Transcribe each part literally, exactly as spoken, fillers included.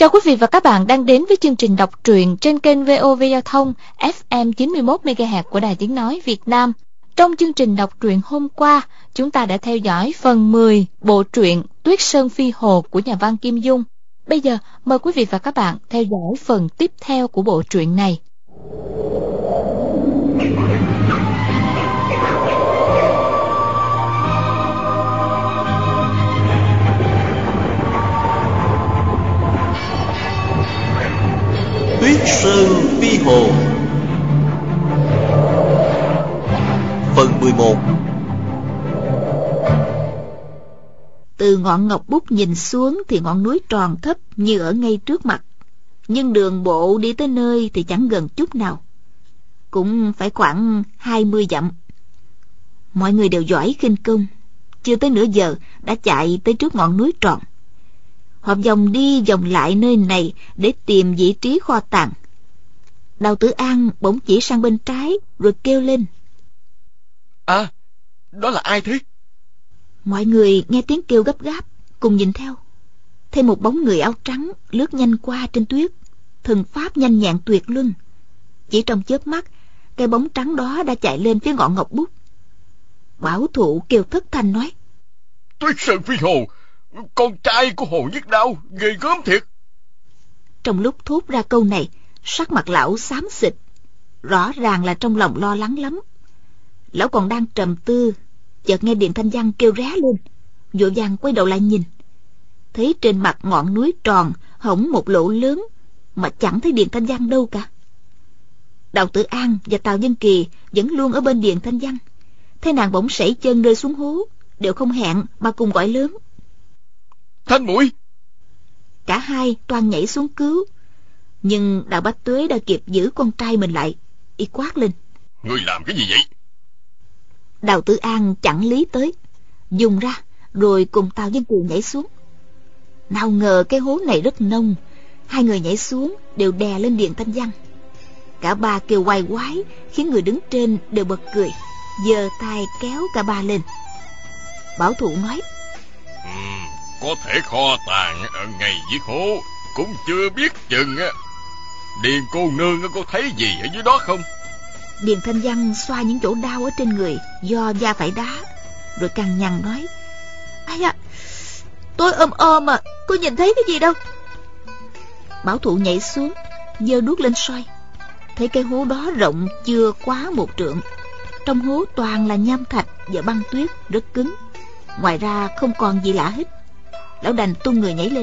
Chào quý vị và các bạn đang đến với chương trình đọc truyện trên kênh vê o vê Giao thông ép em chín mươi mốt mê ga héc của Đài Tiếng Nói Việt Nam. Trong chương trình đọc truyện hôm qua, chúng ta đã theo dõi phần mười bộ truyện Tuyết Sơn Phi Hồ của nhà văn Kim Dung. Bây giờ, mời quý vị và các bạn theo dõi phần tiếp theo của bộ truyện này. Tuyết Sơn Phi Hồ phần mười một. Từ ngọn ngọc bút nhìn xuống thì ngọn núi tròn thấp như ở ngay trước mặt, nhưng đường bộ đi tới nơi thì chẳng gần chút nào, cũng phải khoảng hai mươi dặm. Mọi người đều giỏi khinh công, chưa tới nửa giờ đã chạy tới trước ngọn núi tròn. Họ vòng đi vòng lại nơi này để tìm vị trí kho tàng. Đào Tử An bỗng chỉ sang bên trái rồi kêu lên: À, đó là ai thế? Mọi người nghe tiếng kêu gấp gáp, cùng nhìn theo. Thêm một bóng người áo trắng lướt nhanh qua trên tuyết, thần pháp nhanh nhẹn tuyệt luân. Chỉ trong chớp mắt, cái bóng trắng đó đã chạy lên phía ngọn ngọc bút. Bảo Thụ kêu thất thanh nói: Tuyết Sơn Phi Hồ, con trai của Hồ Nhất Đao, ghê gớm thiệt. Trong lúc thốt ra câu này, sắc mặt lão xám xịt, rõ ràng là trong lòng lo lắng lắm. Lão còn đang trầm tư, chợt nghe Điền Thanh Văn kêu ré lên, vội vàng quay đầu lại nhìn, thấy trên mặt ngọn núi tròn hổng một lỗ lớn, mà chẳng thấy Điền Thanh Văn đâu cả. Đào Tử An và Tào Dân Kỳ vẫn luôn ở bên Điền Thanh Văn, thấy nàng bỗng sẩy chân rơi xuống hố, đều không hẹn mà cùng gọi lớn: Thanh muội! Cả hai toan nhảy xuống cứu, nhưng Đào Bách Tuế đã kịp giữ con trai mình lại, y quát lên: Ngươi làm cái gì vậy? Đào Tử An chẳng lý tới, dùng ra rồi cùng Tào Dân Kỳ nhảy xuống. Nào ngờ cái hố này rất nông, hai người nhảy xuống đều đè lên Điền Thanh Văn. Cả ba kêu quay quái, khiến người đứng trên đều bật cười, giơ tay kéo cả ba lên. Bảo Thụ nói: ừ, Có thể kho tàng ở ngay dưới hố, cũng chưa biết chừng á. Điền cô nương có thấy gì ở dưới đó không? Điền Thanh Văn xoa những chỗ đau ở trên người do va phải đá, rồi cằn nhằn nói: Ai da, tôi ôm ôm à, có nhìn thấy cái gì đâu. Bảo Thụ nhảy xuống, giơ đuốc lên soi, thấy cái hố đó rộng chưa quá một trượng. Trong hố toàn là nham thạch và băng tuyết rất cứng, ngoài ra không còn gì lạ hết. Lão đành tung người nhảy lên.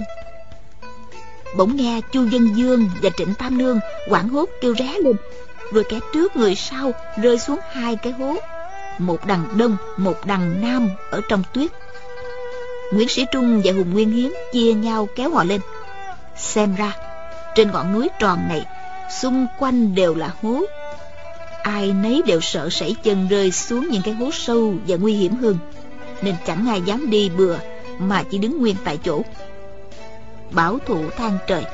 Bỗng nghe Chu Dân Dương và Trịnh Tam Nương hoảng hốt kêu ré lên, rồi kẻ trước người sau rơi xuống hai cái hố, một đằng đông một đằng nam ở trong tuyết. Nguyễn Sĩ Trung và Hùng Nguyên Hiến chia nhau kéo họ lên. Xem ra trên ngọn núi tròn này xung quanh đều là hố, ai nấy đều sợ sẩy chân rơi xuống những cái hố sâu và nguy hiểm hơn, nên chẳng ai dám đi bừa mà chỉ đứng nguyên tại chỗ. Bảo Thụ than trời: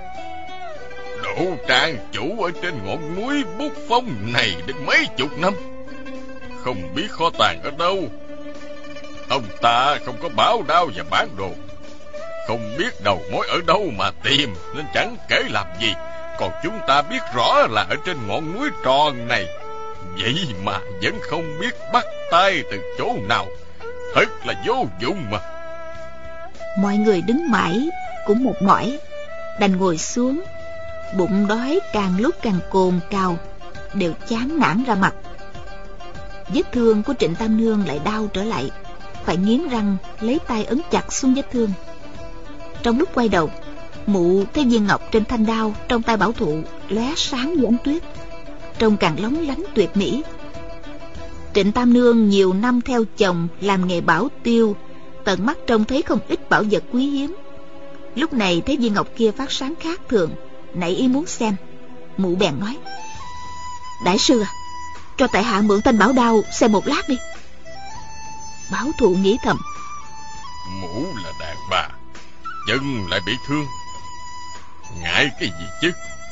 Đỗ Trang chủ ở trên ngọn núi Bút Phong này được mấy chục năm, không biết kho tàng ở đâu. Ông ta không có báo đao và bản đồ, không biết đầu mối ở đâu mà tìm, nên chẳng kể làm gì. Còn chúng ta biết rõ là ở trên ngọn núi tròn này, vậy mà vẫn không biết bắt tay từ chỗ nào, thật là vô dụng mà. Mọi người đứng mãi cũng mệt mỏi, đành ngồi xuống. Bụng đói càng lúc càng cồn cào, đều chán nản ra mặt. Vết thương của Trịnh Tam Nương lại đau trở lại, phải nghiến răng lấy tay ấn chặt xuống vết thương. Trong lúc quay đầu, mụ thấy viên ngọc trên thanh đao trong tay Bảo Thụ lóe sáng như ánh tuyết, trông càng lóng lánh tuyệt mỹ. Trịnh Tam Nương nhiều năm theo chồng làm nghề bảo tiêu, tận mắt trông thấy không ít bảo vật quý hiếm. Lúc này thấy viên ngọc kia phát sáng khác thường, nảy ý muốn xem. Mụ bèn nói: Đại sư à, cho tại hạ mượn thanh bảo đao xem một lát đi. Bảo Thụ nghĩ thầm: Mụ là đàn bà, chân lại bị thương, ngại cái gì chứ.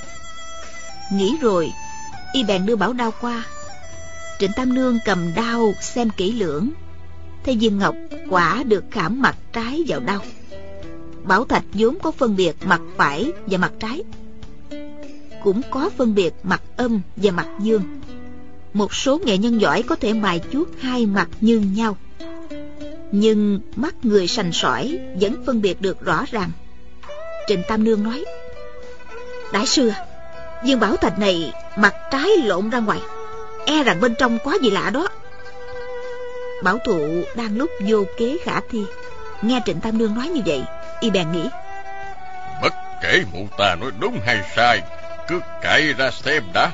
Nghĩ rồi, y bèn đưa bảo đao qua. Trịnh Tam Nương cầm đao xem kỹ lưỡng, thấy viên ngọc quả được khảm mặt trái vào đao. Bảo thạch vốn có phân biệt mặt phải và mặt trái, cũng có phân biệt mặt âm và mặt dương. Một số nghệ nhân giỏi có thể mài chuốt hai mặt như nhau, nhưng mắt người sành sỏi vẫn phân biệt được rõ ràng. Trịnh Tam Nương nói: đại sư, viên bảo thạch này mặt trái lộn ra ngoài, e rằng bên trong có gì lạ đó. Bảo Thụ đang lúc vô kế khả thi, nghe Trịnh Tam Nương nói như vậy, y bèn nghĩ: bất kể mụ ta nói đúng hay sai, cứ cậy ra xem đã.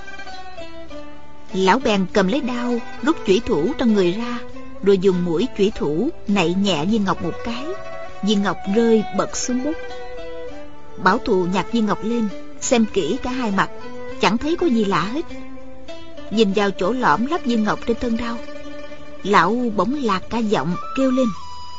Lão bèn cầm lấy đao, rút chủy thủ trong người ra, rồi dùng mũi chủy thủ nạy nhẹ viên ngọc một cái. Viên ngọc rơi bật xuống bút. Bảo Thụ nhặt viên ngọc lên, xem kỹ cả hai mặt, chẳng thấy có gì lạ hết. Nhìn vào chỗ lõm lắp viên ngọc trên thân đao, lão bỗng lạc cả giọng kêu lên: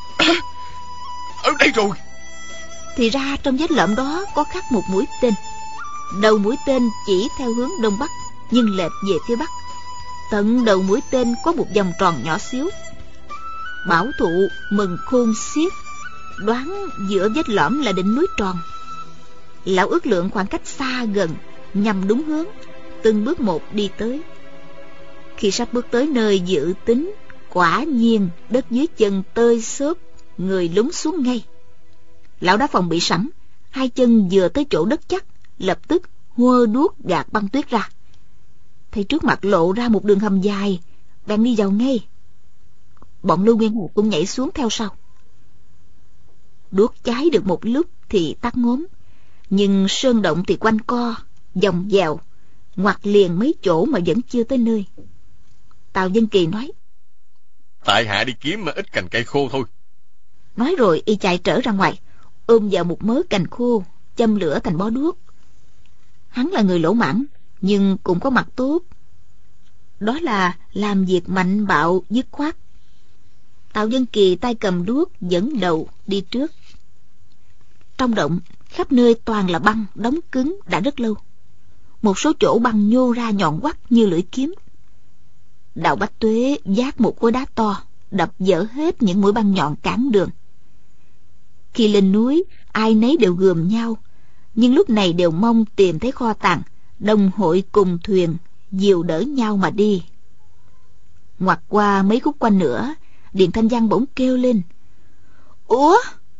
ở đây rồi. Thì ra trong vết lõm đó có khắc một mũi tên. Đầu mũi tên chỉ theo hướng đông bắc, nhưng lệch về phía bắc. Tận đầu mũi tên có một vòng tròn nhỏ xíu. Bảo Thụ mừng khôn xiết, đoán giữa vết lõm là đỉnh núi tròn. Lão ước lượng khoảng cách xa gần, nhằm đúng hướng, từng bước một đi tới. Khi sắp bước tới nơi dự tính, quả nhiên đất dưới chân tơi xốp, người lún xuống ngay. Lão đã phòng bị sẵn, hai chân vừa tới chỗ đất chắc, lập tức hơ đuốc gạt băng tuyết ra. Thấy trước mặt lộ ra một đường hầm dài, bèn đi vào ngay. Bọn Lưu Nguyên Hạc cũng nhảy xuống theo sau. Đuốc cháy được một lúc thì tắt ngốm, nhưng sơn động thì quanh co, vòng vèo, ngoặt liền mấy chỗ mà vẫn chưa tới nơi. Tào Dân Kỳ nói: tại hạ đi kiếm mà ít cành cây khô thôi. Nói rồi y chạy trở ra ngoài, ôm vào một mớ cành khô, châm lửa thành bó đuốc. Hắn là người lỗ mãng, nhưng cũng có mặt tốt, đó là làm việc mạnh bạo dứt khoát. Tào Dân Kỳ tay cầm đuốc dẫn đầu đi trước. Trong động khắp nơi toàn là băng đóng cứng đã rất lâu, một số chỗ băng nhô ra nhọn quắt như lưỡi kiếm. Đào Bách Tuế vác một khối đá to, đập vỡ hết những mũi băng nhọn cản đường. Khi lên núi, ai nấy đều gườm nhau, nhưng lúc này đều mong tìm thấy kho tàng, đồng hội cùng thuyền, dìu đỡ nhau mà đi. Ngoặt qua mấy khúc quanh nữa, Điền Thanh Văn bỗng kêu lên: ủa?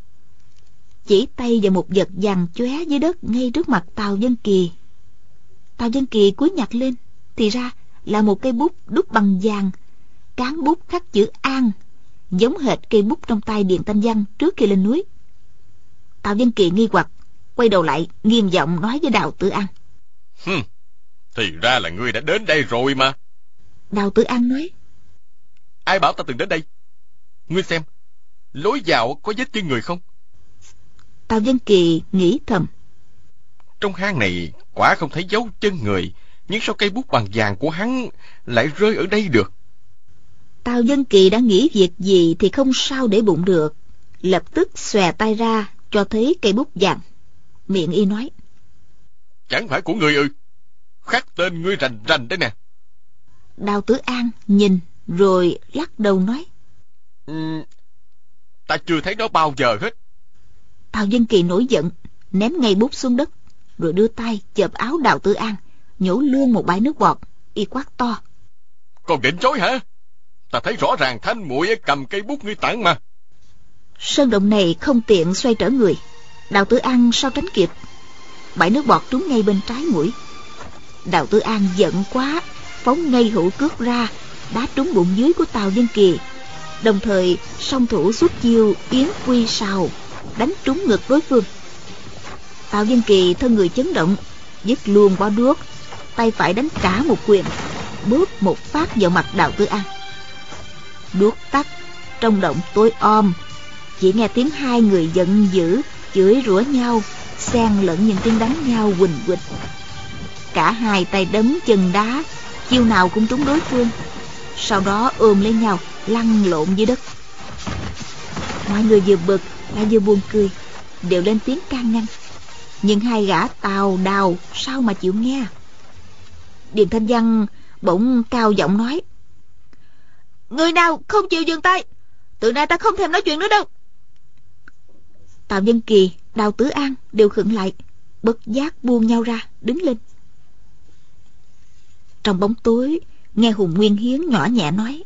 Chỉ tay vào một vật vàng chóe dưới đất ngay trước mặt Tào Dân Kỳ. Tào Dân Kỳ cúi nhặt lên, thì ra là một cây bút đúc bằng vàng, cán bút khắc chữ An, giống hệt cây bút trong tay Điền Thanh Văn trước khi lên núi. Tào Dân Kỳ nghi hoặc, quay đầu lại nghiêm giọng nói với Đào Tử An: Hừm, thì ra là ngươi đã đến đây rồi mà. Đào Tử An nói: ai bảo ta từng đến đây? Ngươi xem, lối vào có vết chân người không? Tào Dân Kỳ nghĩ thầm: trong hang này quả không thấy dấu chân người, nhưng sao cây bút bằng vàng của hắn lại rơi ở đây được? Tào Dân Kỳ đã nghĩ việc gì thì không sao để bụng được, lập tức xòe tay ra cho thấy cây bút vàng. Miệng y nói: chẳng phải của ngươi ư? Khắc tên ngươi rành rành đấy nè. Đào Tử An nhìn rồi lắc đầu nói: ừ, ta chưa thấy nó bao giờ hết. Tào Dân Kỳ nổi giận, ném ngay bút xuống đất, rồi đưa tay chộp áo Đào Tử An, nhổ luôn một bãi nước bọt. Y quát to: còn định chối hả? Ta thấy rõ ràng Thanh muội cầm cây bút ngươi tặng mà. Sơn động này không tiện xoay trở người, Đào Tử An sao tránh kịp, bãi nước bọt trúng ngay bên trái mũi. Đào Tử An giận quá, phóng ngay hữu cước ra, đá trúng bụng dưới của Tào Dân Kỳ, đồng thời song thủ xuất chiêu Yến Quy Sào, đánh trúng ngực đối phương. Tào Dân Kỳ thân người chấn động, dứt luôn quả đuốc, tay phải đánh cả một quyền, bóp một phát vào mặt Đào Tử An. Đuốc tắt, trong động tối om, chỉ nghe tiếng hai người giận dữ chửi rủa nhau, xen lẫn những tiếng đánh nhau huỳnh huỳnh. Cả hai tay đấm chân đá, chiêu nào cũng trúng đối phương, sau đó ôm lấy nhau lăn lộn dưới đất. Mọi người vừa bực lại vừa buồn cười, đều lên tiếng can ngăn, nhưng hai gã Tào Đào sao mà chịu nghe. Điền Thanh Văn bỗng cao giọng nói: người nào không chịu dừng tay, từ nay ta không thèm nói chuyện nữa đâu. Tào Dân Kỳ, Đào Tử An đều khựng lại, bất giác buông nhau ra, đứng lên. Trong bóng tối, nghe Hùng Nguyên Hiến nhỏ nhẹ nói: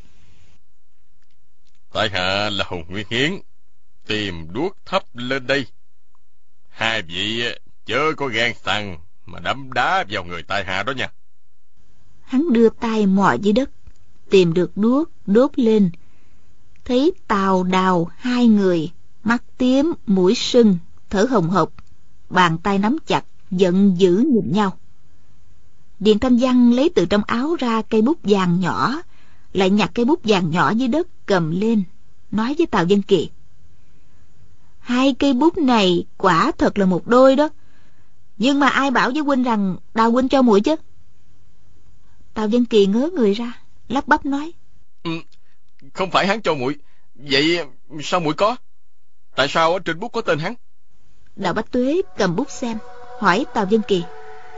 Tại hạ là Hùng Nguyên Hiến, tìm đuốc thắp lên đây. Hai vị chớ có gan sằng mà đấm đá vào người tại hạ đó nha. Hắn đưa tay mò dưới đất, tìm được đuốc đốt lên, thấy Tào Đào hai người, mắt tím mũi sưng, thở hồng hộc, bàn tay nắm chặt, giận dữ nhìn nhau. Điền Thanh Văn lấy từ trong áo ra cây bút vàng nhỏ, lại nhặt cây bút vàng nhỏ dưới đất cầm lên, nói với Tào Dân Kỳ: Hai cây bút này quả thật là một đôi đó, nhưng mà ai bảo với huynh rằng Đào huynh cho muội chứ? Tào Dân Kỳ ngớ người ra, lắp bắp nói: ừ, Không phải hắn cho muội. Vậy sao muội có? Tại sao ở trên bút có tên hắn? Đào Bách Tuế cầm bút xem, hỏi Tào Dân Kỳ: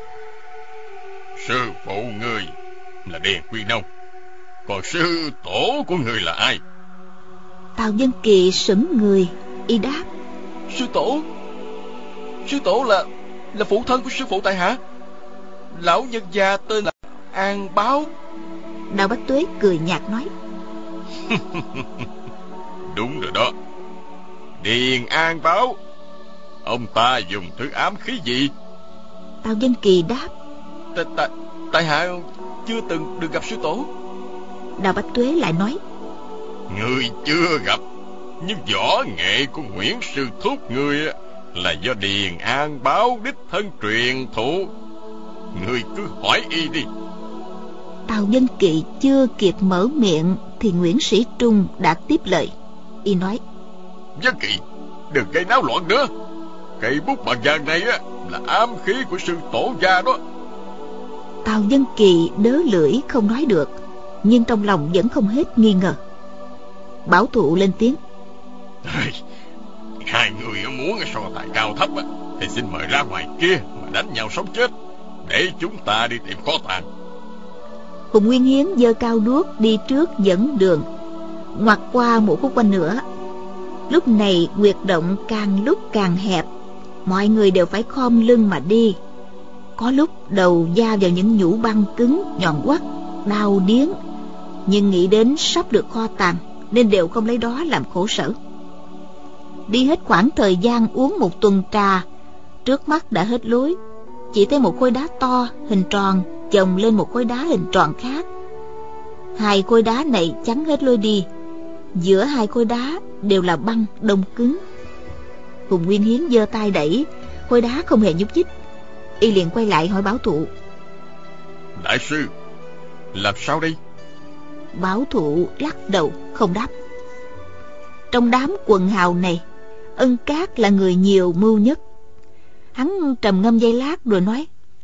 Sư phụ người là Điền Quy Nông, còn sư tổ của người là ai? Tào Dân Kỳ sững người, y đáp: Sư tổ? Sư tổ là là phụ thân của sư phụ tại hạ. Lão nhân gia tên là An Báo. Đào Bách Tuế cười nhạt nói: Đúng rồi đó, Điền An Báo. Ông ta dùng thứ ám khí gì? Tào Dân Kỳ đáp: Tại tại tại hạ chưa từng được gặp sư tổ. Đào Bách Tuế lại nói: Người chưa gặp, nhưng võ nghệ của Nguyễn sư thúc người là do Điền An Báo đích thân truyền thụ. Người cứ hỏi y đi. Tào Dân Kỳ chưa kịp mở miệng thì Nguyễn Sĩ Trung đã tiếp lời. Y nói: Dân Kỳ, đừng gây náo loạn nữa. Cây bút bằng vàng này á là ám khí của sư tổ gia đó. Tào Dân Kỳ đớ lưỡi không nói được, nhưng trong lòng vẫn không hết nghi ngờ. Bảo Thụ lên tiếng: Hai người muốn so tài cao thấp á, thì xin mời ra ngoài kia mà đánh nhau sống chết, để chúng ta đi tìm kho tàng. Hùng Nguyên Hiến giơ cao đuốc đi trước dẫn đường, ngoặt qua một khúc quanh nữa. Lúc này huyệt động càng lúc càng hẹp, mọi người đều phải khom lưng mà đi. Có lúc đầu va vào những nhũ băng cứng nhọn quắt, đau điếng, nhưng nghĩ đến sắp được kho tàng nên đều không lấy đó làm khổ sở. Đi hết khoảng thời gian uống một tuần trà, trước mắt đã hết lối, chỉ thấy một khối đá to hình tròn chồng lên một khối đá hình tròn khác. Hai khối đá này chắn hết lối đi, giữa hai khối đá đều là băng đông cứng. Hùng Nguyên Hiến giơ tay đẩy, khối đá không hề nhúc nhích. Y liền quay lại hỏi Bảo Thụ: Đại sư, làm sao đây? Bảo Thụ lắc đầu không đáp. Trong đám quần hào này, Ân Cát là người nhiều mưu nhất. Hắn trầm ngâm giây lát rồi nói: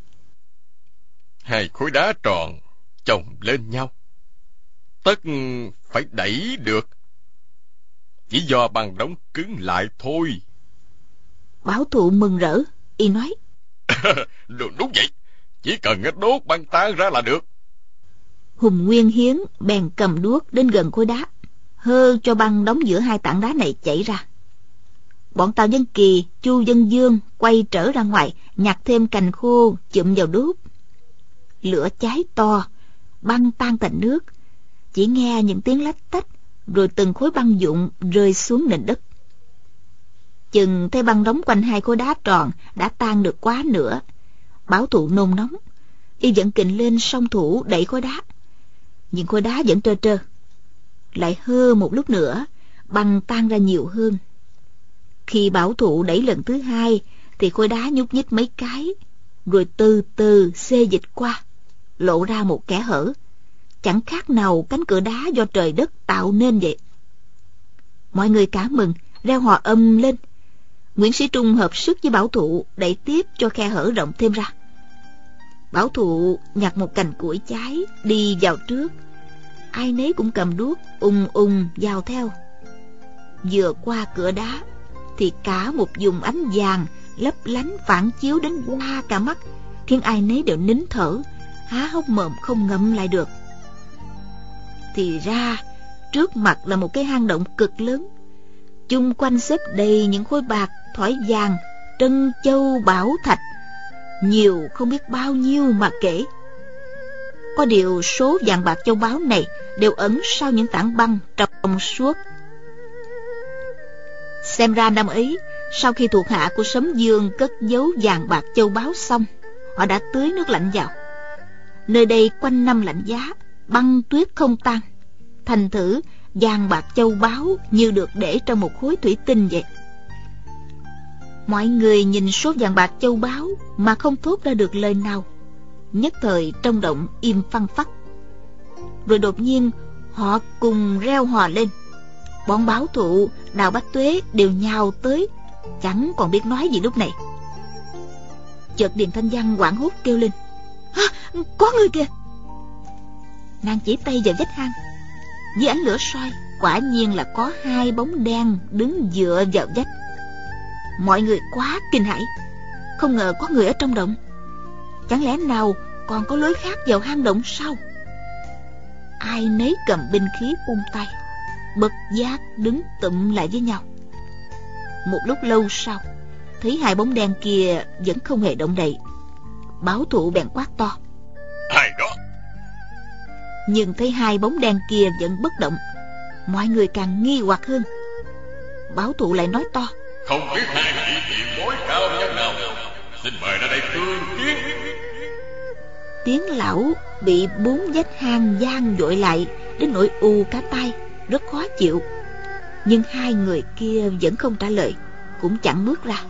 Hai khối đá tròn chồng lên nhau, tất phải đẩy được, chỉ do băng đóng cứng lại thôi. Bảo Thụ mừng rỡ, y nói: Đúng, đúng vậy, chỉ cần đốt băng tan ra là được. Hùng Nguyên Hiến bèn cầm đuốc đến gần khối đá, hơ cho băng đóng giữa hai tảng đá này chảy ra. Bọn Tào Dân Kỳ, Chu Dân Dương quay trở ra ngoài, nhặt thêm cành khô chụm vào đốt. Lửa cháy to, băng tan thành nước, chỉ nghe những tiếng lách tách, rồi từng khối băng vụn rơi xuống nền đất. Chừng thấy băng đóng quanh hai khối đá tròn đã tan được quá nửa, Bảo Thụ nôn nóng, y dẫn kình lên song thủ đẩy khối đá, nhưng khối đá vẫn trơ trơ. Lại hơ một lúc nữa, băng tan ra nhiều hơn. Khi Bảo Thụ đẩy lần thứ hai thì khối đá nhúc nhích mấy cái, rồi từ từ xê dịch qua, lộ ra một kẽ hở, chẳng khác nào cánh cửa đá do trời đất tạo nên vậy. Mọi người cả mừng, reo hò âm lên. Nguyễn Sĩ Trung hợp sức với Bảo Thụ đẩy tiếp cho khe hở rộng thêm ra. Bảo Thụ nhặt một cành củi cháy đi vào trước, ai nấy cũng cầm đuốc ung ung vào theo. Vừa qua cửa đá thì cả một vùng ánh vàng lấp lánh phản chiếu đến qua cả mắt, khiến ai nấy đều nín thở, há hốc mồm không ngậm lại được. Thì ra trước mặt là một cái hang động cực lớn, chung quanh xếp đầy những khối bạc thỏi vàng, trân châu bảo thạch, nhiều không biết bao nhiêu mà kể. Có điều số vàng bạc châu báu này đều ẩn sau những tảng băng trong suốt. Xem ra năm ấy, sau khi thuộc hạ của Sấm Dương cất giấu vàng bạc châu báu xong, họ đã tưới nước lạnh vào. Nơi đây quanh năm lạnh giá, băng tuyết không tan, thành thử vàng bạc châu báu như được để trong một khối thủy tinh vậy. Mọi người nhìn số vàng bạc châu báu mà không thốt ra được lời nào, nhất thời trong động im phăng phắc. Rồi đột nhiên họ cùng reo hò lên. Bọn Bảo Thụ, Đào Bách Tuế đều nhào tới, chẳng còn biết nói gì lúc này. Chợt Điền Thanh Văn hoảng hốt kêu lên: à, có người kìa! Nàng chỉ tay vào vách hang. Dưới ánh lửa soi, quả nhiên là có hai bóng đen đứng dựa vào vách. Mọi người quá kinh hãi, không ngờ có người ở trong động. Chẳng lẽ nào còn có lối khác vào hang động sao? Ai nấy cầm binh khí trong tay, bất giác đứng tụm lại với nhau. Một lúc lâu sau, thấy hai bóng đen kia vẫn không hề động đậy. Bảo Thụ bèn quát to: ai đó? Nhưng thấy hai bóng đen kia vẫn bất động, mọi người càng nghi hoặc hơn. Bảo Thụ lại nói to: không biết hai vị tiền bối cao nhân nào, xin mời ra đây tương kiến. Tiếng lão bị bốn vách hang vang dội lại đến nỗi ù cả tai, rất khó chịu. Nhưng hai người kia vẫn không trả lời, cũng chẳng bước ra.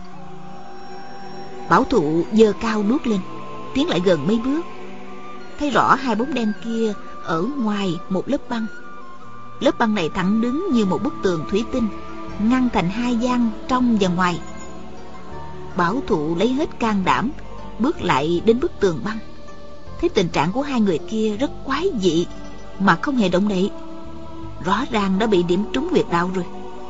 Bảo Thụ giơ cao đuốc lên, tiến lại gần mấy bước, thấy rõ hai bóng đen kia ở ngoài một lớp băng. Lớp băng này thẳng đứng như một bức tường thủy tinh, ngăn thành hai gian trong và ngoài. Bảo Thụ lấy hết can đảm bước lại đến bức tường băng, thấy tình trạng của hai người kia rất quái dị mà không hề động đậy, rõ ràng đã bị điểm trúng huyệt đạo rồi.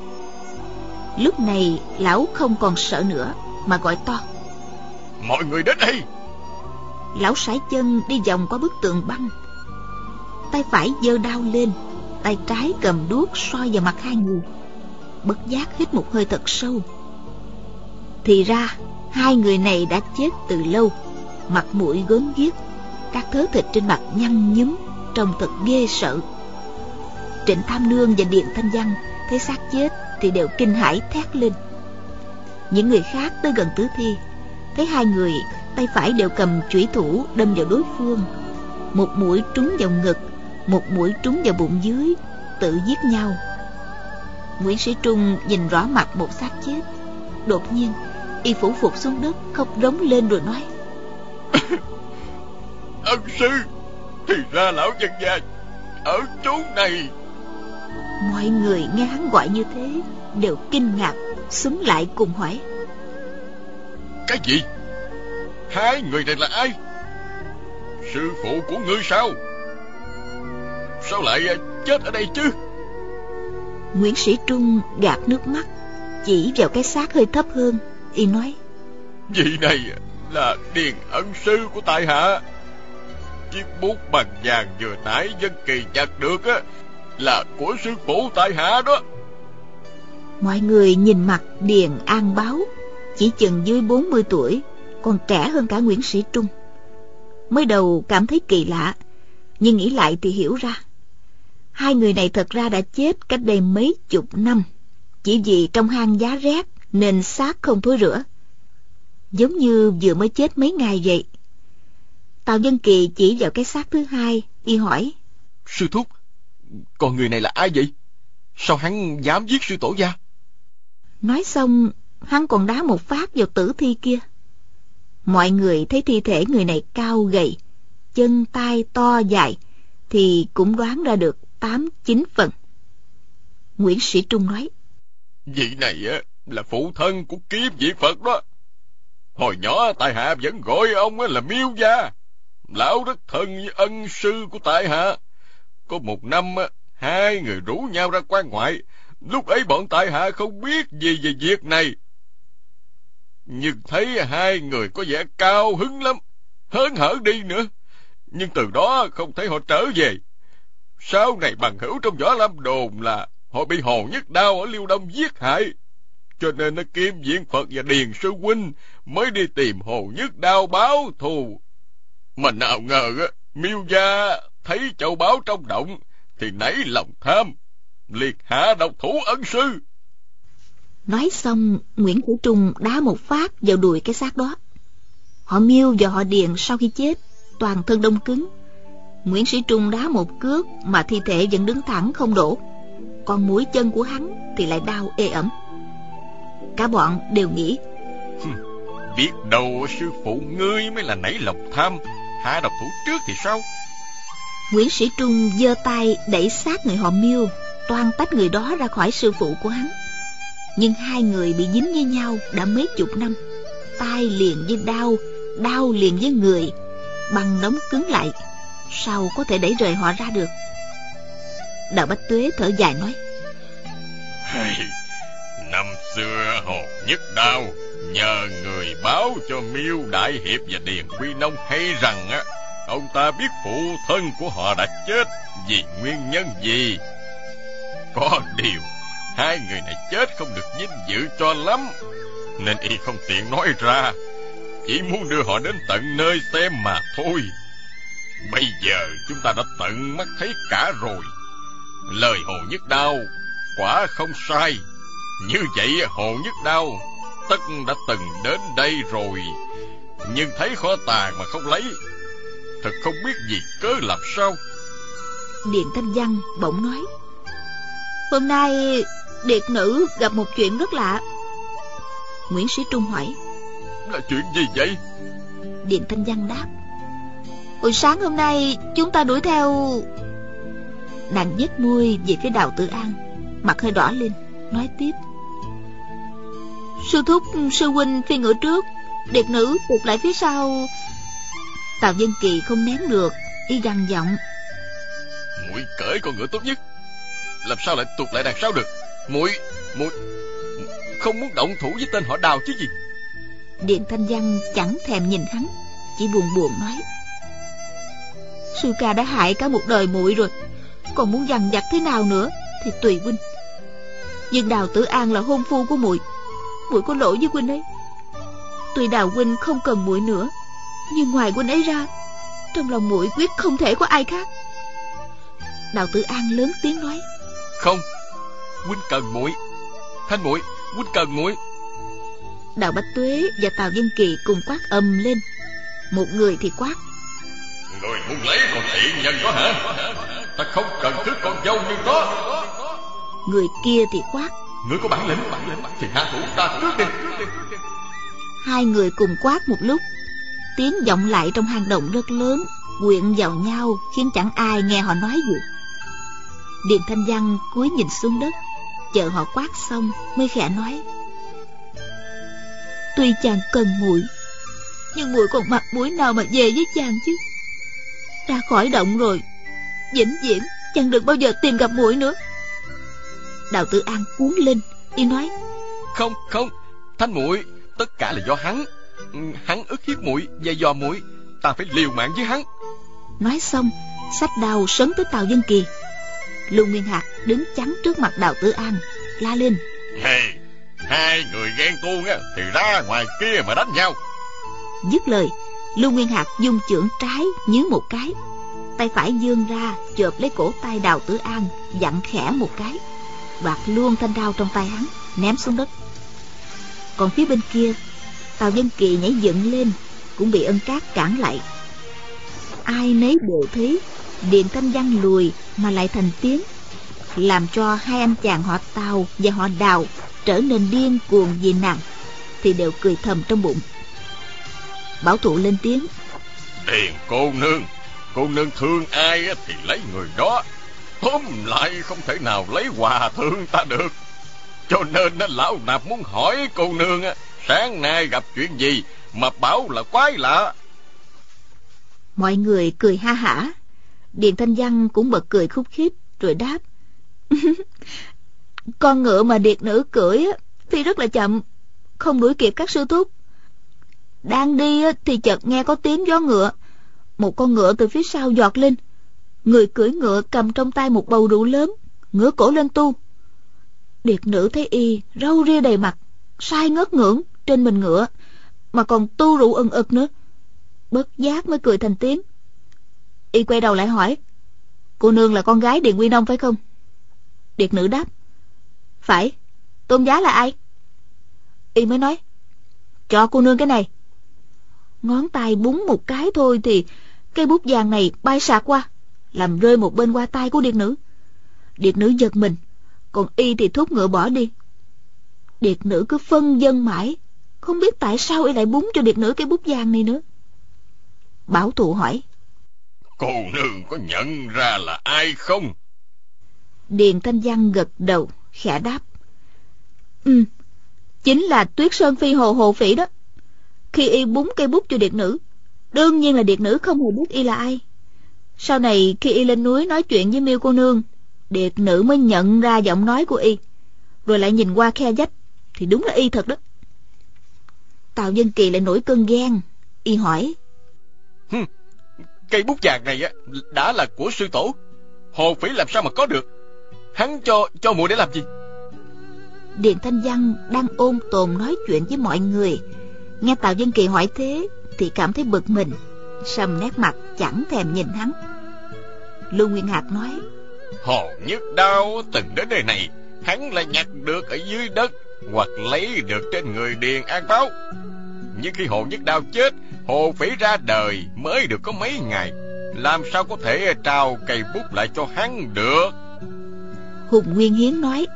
Lúc này lão không còn sợ nữa mà gọi to: mọi người đến đây! Lão sải chân đi vòng qua bức tường băng, tay phải giơ đao lên, tay trái cầm đuốc soi vào mặt hai người. Bất giác hít một hơi thật sâu. Thì ra hai người này đã chết từ lâu, mặt mũi gớm ghiếc, các thớ thịt trên mặt nhăn nhúm, trông thật ghê sợ. Trịnh Tham Nương và Điền Thanh Văn thấy xác chết thì đều kinh hãi thét lên. Những người khác tới gần tử thi, thấy hai người tay phải đều cầm chủy thủ đâm vào đối phương, một mũi trúng vào ngực, một mũi trúng vào bụng dưới, tự giết nhau. Nguyễn Sĩ Trung nhìn rõ mặt một xác chết, đột nhiên y phủ phục xuống đất, khóc rống lên rồi nói: ân sư, thì ra lão nhân gia ở chỗ này. Mọi người nghe hắn gọi như thế đều kinh ngạc, xúm lại cùng hỏi: cái gì? Hai người này là ai? Sư phụ của ngươi sao? Sao lại chết ở đây chứ? Nguyễn Sĩ Trung gạt nước mắt, chỉ vào cái xác hơi thấp hơn, y nói: vị này là Điền ân sư của tại hạ. Chiếc bút bằng vàng vừa nãy Dân Kỳ nhặt được á, là của sư phụ tại hạ đó. Mọi người nhìn mặt Điền An Báo, chỉ chừng dưới bốn mươi tuổi, còn trẻ hơn cả Nguyễn Sĩ Trung. Mới đầu cảm thấy kỳ lạ, nhưng nghĩ lại thì hiểu ra. Hai người này thật ra đã chết cách đây mấy chục năm, chỉ vì trong hang giá rét nên xác không thối rữa, giống như vừa mới chết mấy ngày vậy. Tào Dân Kỳ chỉ vào cái xác thứ hai, y hỏi: sư thúc, còn người này là ai vậy? Sao hắn dám giết sư tổ gia? Nói xong, hắn còn đá một phát vào tử thi kia. Mọi người thấy thi thể người này cao gầy, chân tay to dài, thì cũng đoán ra được tám chín phần. Nguyễn Sĩ Trung nói: vị này á là phụ thân của Kiếm Vị Phật đó. Hồi nhỏ tại hạ vẫn gọi ông là Miêu gia. Lão rất thân với ân sư của tại hạ. Có một năm hai người rủ nhau ra quan ngoại. Lúc ấy bọn tại hạ không biết gì về việc này, nhưng thấy hai người có vẻ cao hứng lắm, hớn hở đi nữa. Nhưng từ đó không thấy họ trở về. Sau này bằng hữu trong Võ Lâm đồn là họ bị Hồ Nhất Đao ở Liêu Đông giết hại, cho nên nó Kim Diện Phật và Điền Sư Huynh mới đi tìm Hồ Nhất Đao báo thù. Mà nào ngờ á, Miêu gia thấy châu báu trong động thì nảy lòng tham, liệt hạ độc thủ ân sư. Nói xong, Nguyễn Sĩ Trung đá một phát vào đùi cái xác đó. Họ Miêu và họ Điền sau khi chết toàn thân đông cứng. Nguyễn Sĩ Trung đá một cước mà thi thể vẫn đứng thẳng không đổ, còn mũi chân của hắn thì lại đau ê ẩm. Cả bọn đều nghĩ, biết đâu sư phụ ngươi mới là nảy lòng tham, hạ độc thủ trước thì sao? Nguyễn Sĩ Trung giơ tay đẩy sát người họ Miêu, toan tách người đó ra khỏi sư phụ của hắn. Nhưng hai người bị dính với nhau đã mấy chục năm, tay liền với đao, đao liền với người, băng đóng cứng lại, sao có thể đẩy rời họ ra được? Đào Bách Tuế thở dài nói, hey, năm xưa Hồ Nhất Đao nhờ người báo cho Miêu Đại Hiệp và Điền Quy Nông hay rằng á, ông ta biết phụ thân của họ đã chết vì nguyên nhân gì. Có điều hai người này chết không được vinh dự cho lắm, nên y không tiện nói ra, chỉ muốn đưa họ đến tận nơi xem mà thôi. Bây giờ chúng ta đã tận mắt thấy cả rồi. Lời Hồ Nhất Đao quả không sai. Như vậy Hồ Nhất Đao tất đã từng đến đây rồi, nhưng thấy kho tàng mà không lấy, thật không biết vì cớ làm sao. Điền Thanh Văn bỗng nói, hôm nay Điệt nữ gặp một chuyện rất lạ. Nguyễn Sĩ Trung hỏi, là chuyện gì vậy? Điền Thanh Văn đáp, hồi sáng hôm nay chúng ta đuổi theo. Nàng nhếch môi về phía Đào Tử An, mặt hơi đỏ lên, nói tiếp, sư thúc sư huynh phi ngựa trước, Điệt nữ tụt lại phía sau. Tào Dân Kỳ không nén được, y gằn giọng, muội cởi con ngựa tốt nhất, làm sao lại tụt lại đằng sau được? Muội muội không muốn động thủ với tên họ Đào chứ gì? Điền Thanh Văn chẳng thèm nhìn hắn, chỉ buồn buồn nói, sư ca đã hại cả một đời muội rồi, còn muốn dằn vặt thế nào nữa thì tùy huynh. Nhưng Đào Tử An là hôn phu của muội, muội có lỗi với huynh ấy. Tuy Đào huynh không cần muội nữa, nhưng ngoài huynh ấy ra, trong lòng muội quyết không thể có ai khác. Đào Tử An lớn tiếng nói, không, huynh cần muội. Thanh muội, huynh cần muội. Đào Bách Tuế và Tào Dân Kỳ cùng quát ầm lên. Một người thì quát, người muốn lấy con tiện nhân đó hả? Ta không cần thứ con dâu như đó. Người kia thì quát, người có bản lĩnh, bản lĩnh thì hạ thủ ta trước đi. Hai người cùng quát một lúc, tiếng vọng lại trong hang động rất lớn, quyện vào nhau khiến chẳng ai nghe họ nói gì. Điền Thanh Văn cúi nhìn xuống đất, chờ họ quát xong mới khẽ nói, tuy chàng cần muội, nhưng muội còn mặt mũi nào mà về với chàng chứ? Ra khỏi động rồi, vĩnh viễn chàng đừng bao giờ tìm gặp muội nữa. Đào Tử An cuốn lên, y nói, không không, Thanh muội, tất cả là do hắn. Hắn ức hiếp muội và dò muội, ta phải liều mạng với hắn. Nói xong, xách đao sấn tới Tào Dân Kỳ. Lưu Nguyên Hạc đứng chắn trước mặt Đào Tử An, la lên, hey, hai người ghen tuông á thì ra ngoài kia mà đánh nhau. Dứt lời, Lưu Nguyên Hạc dung chưởng trái nhướng một cái, tay phải vươn ra chộp lấy cổ tay Đào Tử An, vặn khẽ một cái, đoạt luôn thanh đao trong tay hắn, ném xuống đất. Còn phía bên kia, Tào Dân Kỳ nhảy dựng lên, cũng bị Ân Cát cản lại. Ai nấy đều thấy Điền Thanh Văn lùi mà lại thành tiếng, làm cho hai anh chàng họ Tào và họ Đào trở nên điên cuồng vì nàng, thì đều cười thầm trong bụng. Bảo Thụ lên tiếng, Điền cô nương, cô nương thương ai thì lấy người đó, tóm lại không thể nào lấy hòa thượng ta được. Cho nên lão nạp muốn hỏi cô nương, sáng nay gặp chuyện gì mà bảo là quái lạ. Mọi người cười ha hả. Điền Thanh Văn cũng bật cười khúc khích rồi đáp, con ngựa mà điệt nữ cưỡi thì rất là chậm, không đuổi kịp các sư thúc. Đang đi thì chợt nghe có tiếng gió ngựa, một con ngựa từ phía sau giọt lên. Người cưỡi ngựa cầm trong tay một bầu rượu lớn, ngửa cổ lên tu. Điệt nữ thấy y râu ria đầy mặt, sai ngất ngưỡng trên mình ngựa, mà còn tu rượu ừng ực nữa. Bất giác mới cười thành tiếng. Y quay đầu lại hỏi: cô nương là con gái Điền Quy Nông phải không? Điệt nữ đáp: phải. Tôn giá là ai? Y mới nói: cho cô nương cái này. Ngón tay búng một cái thôi thì cây bút vàng này bay sạc qua, làm rơi một bên qua tay của điệt nữ. Điệt nữ giật mình, còn Y thì thúc ngựa bỏ đi. Điệt nữ cứ phân vân mãi, không biết tại sao Y lại búng cho điệt nữ cái bút vàng này nữa. Bảo Thụ hỏi: cô nương có nhận ra là ai không? Điền Thanh Văn gật đầu khẽ đáp: Ừ, chính là Tuyết Sơn Phi Hồ Hồ Phỉ đó. Khi Y búng cây bút cho điệt nữ, đương nhiên là điệt nữ không hề biết Y là ai. Sau này khi Y lên núi nói chuyện với Miêu cô nương, điệt nữ mới nhận ra giọng nói của Y, rồi lại nhìn qua khe vách thì đúng là Y thật đó. Tào Dân Kỳ lại nổi cơn ghen. Y hỏi: Hừm, cây bút vàng này á đã là của sư tổ, Hồ Phỉ làm sao mà có được? Hắn cho cho muội để làm gì? Điền Thanh Văn đang ôn tồn nói chuyện với mọi người, nghe Tào Dân Kỳ hỏi thế thì cảm thấy bực mình, sầm nét mặt chẳng thèm nhìn hắn. Lưu Nguyên Hạc nói: Hồ Nhất Đao từng đến nơi này, hắn lại nhặt được ở dưới đất hoặc lấy được trên người Điền An Báo. Nhưng khi Hồ Nhất Đao chết, Hồ Phỉ ra đời mới được có mấy ngày, làm sao có thể trao cây bút lại cho hắn được? Hùng Nguyên Hiến nói: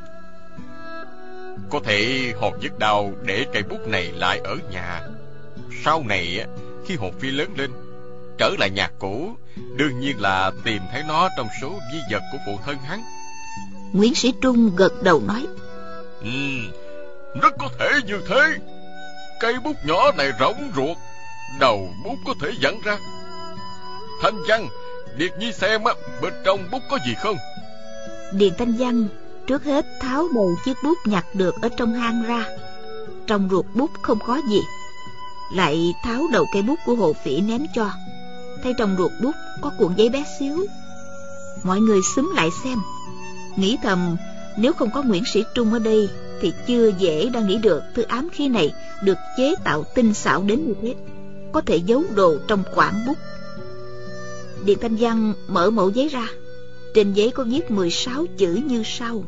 có thể Hồ Nhất Đao để cây bút này lại ở nhà. Sau này khi Hồ Phi lớn lên, trở lại nhà cũ, đương nhiên là tìm thấy nó trong số di vật của phụ thân hắn. Nguyễn Sĩ Trung gật đầu nói: Ừ, rất có thể như thế. Cây bút nhỏ này rỗng ruột, đầu bút có thể dẫn ra. Thanh Văn, Điệt Nhi xem á, bên trong bút có gì không? Điền Thanh Văn trước hết tháo đầu chiếc bút nhặt được ở trong hang ra. Trong ruột bút không có gì. Lại tháo đầu cây bút của Hồ Phỉ ném cho. Thấy trong ruột bút có cuộn giấy bé xíu. Mọi người xúm lại xem, nghĩ thầm nếu không có Nguyễn Sĩ Trung ở đây thì chưa dễ đã nghĩ được thứ ám khí này được chế tạo tinh xảo đến như thế, có thể giấu đồ trong quảng bút. Điền Thanh Văn mở mẩu giấy ra. Trên giấy có viết mười sáu chữ như sau: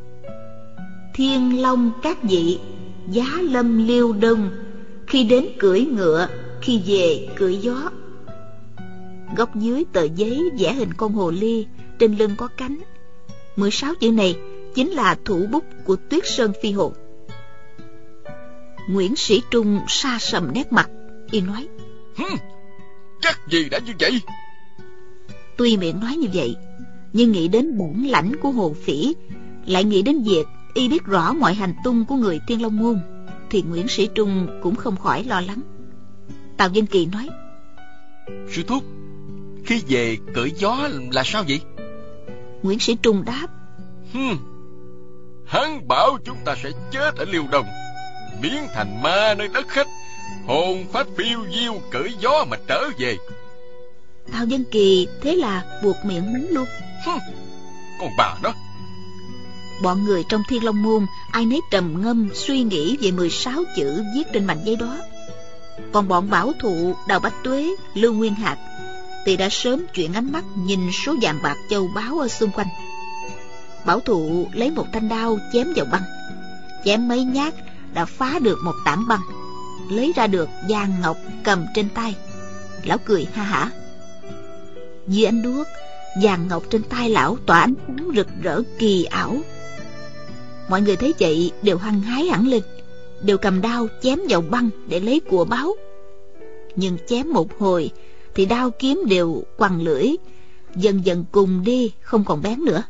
Thiên Long các vị, giá lâm liêu đông, khi đến cưỡi ngựa, khi về cưỡi gió. Góc dưới tờ giấy vẽ hình con hồ ly, trên lưng có cánh. Mười sáu chữ này chính là thủ bút của Tuyết Sơn Phi Hồ. Nguyễn Sĩ Trung sa sầm nét mặt. Y nói: Hừm, chắc gì đã như vậy? Tuy miệng nói như vậy, nhưng nghĩ đến bản lãnh của Hồ Phỉ, lại nghĩ đến việc Y biết rõ mọi hành tung của người Thiên Long Môn, thì Nguyễn Sĩ Trung cũng không khỏi lo lắng. Tào Dân Kỳ nói: Sư thúc, khi về cưỡi gió là sao vậy? Nguyễn Sĩ Trung đáp: Hừm, hắn bảo chúng ta sẽ chết ở Liêu Đồng, biến thành ma nơi đất khách, hồn phách phiêu diêu cưỡi gió mà trở về. Tào Dân Kỳ thế là buộc miệng mắng luôn: Hừm, con bà đó. Bọn người trong Thiên Long Môn ai nấy trầm ngâm suy nghĩ về mười sáu chữ viết trên mảnh giấy đó. Còn bọn Bảo Thụ, Đào Bách Tuế, Lưu Nguyên Hạc thì đã sớm chuyển ánh mắt nhìn số vàng bạc châu báu ở xung quanh. Bảo Thụ lấy một thanh đao chém vào băng, chém mấy nhát đã phá được một tảng băng, lấy ra được vàng ngọc cầm trên tay. Lão cười ha hả. Dưới ánh đuốc, vàng ngọc trên tay lão tỏa ánh sáng rực rỡ kỳ ảo. Mọi người thấy vậy đều hăng hái hẳn lên, đều cầm đao chém vào băng để lấy của báu. Nhưng chém một hồi thì đao kiếm đều quằn lưỡi, dần dần cùng đi, không còn bén nữa.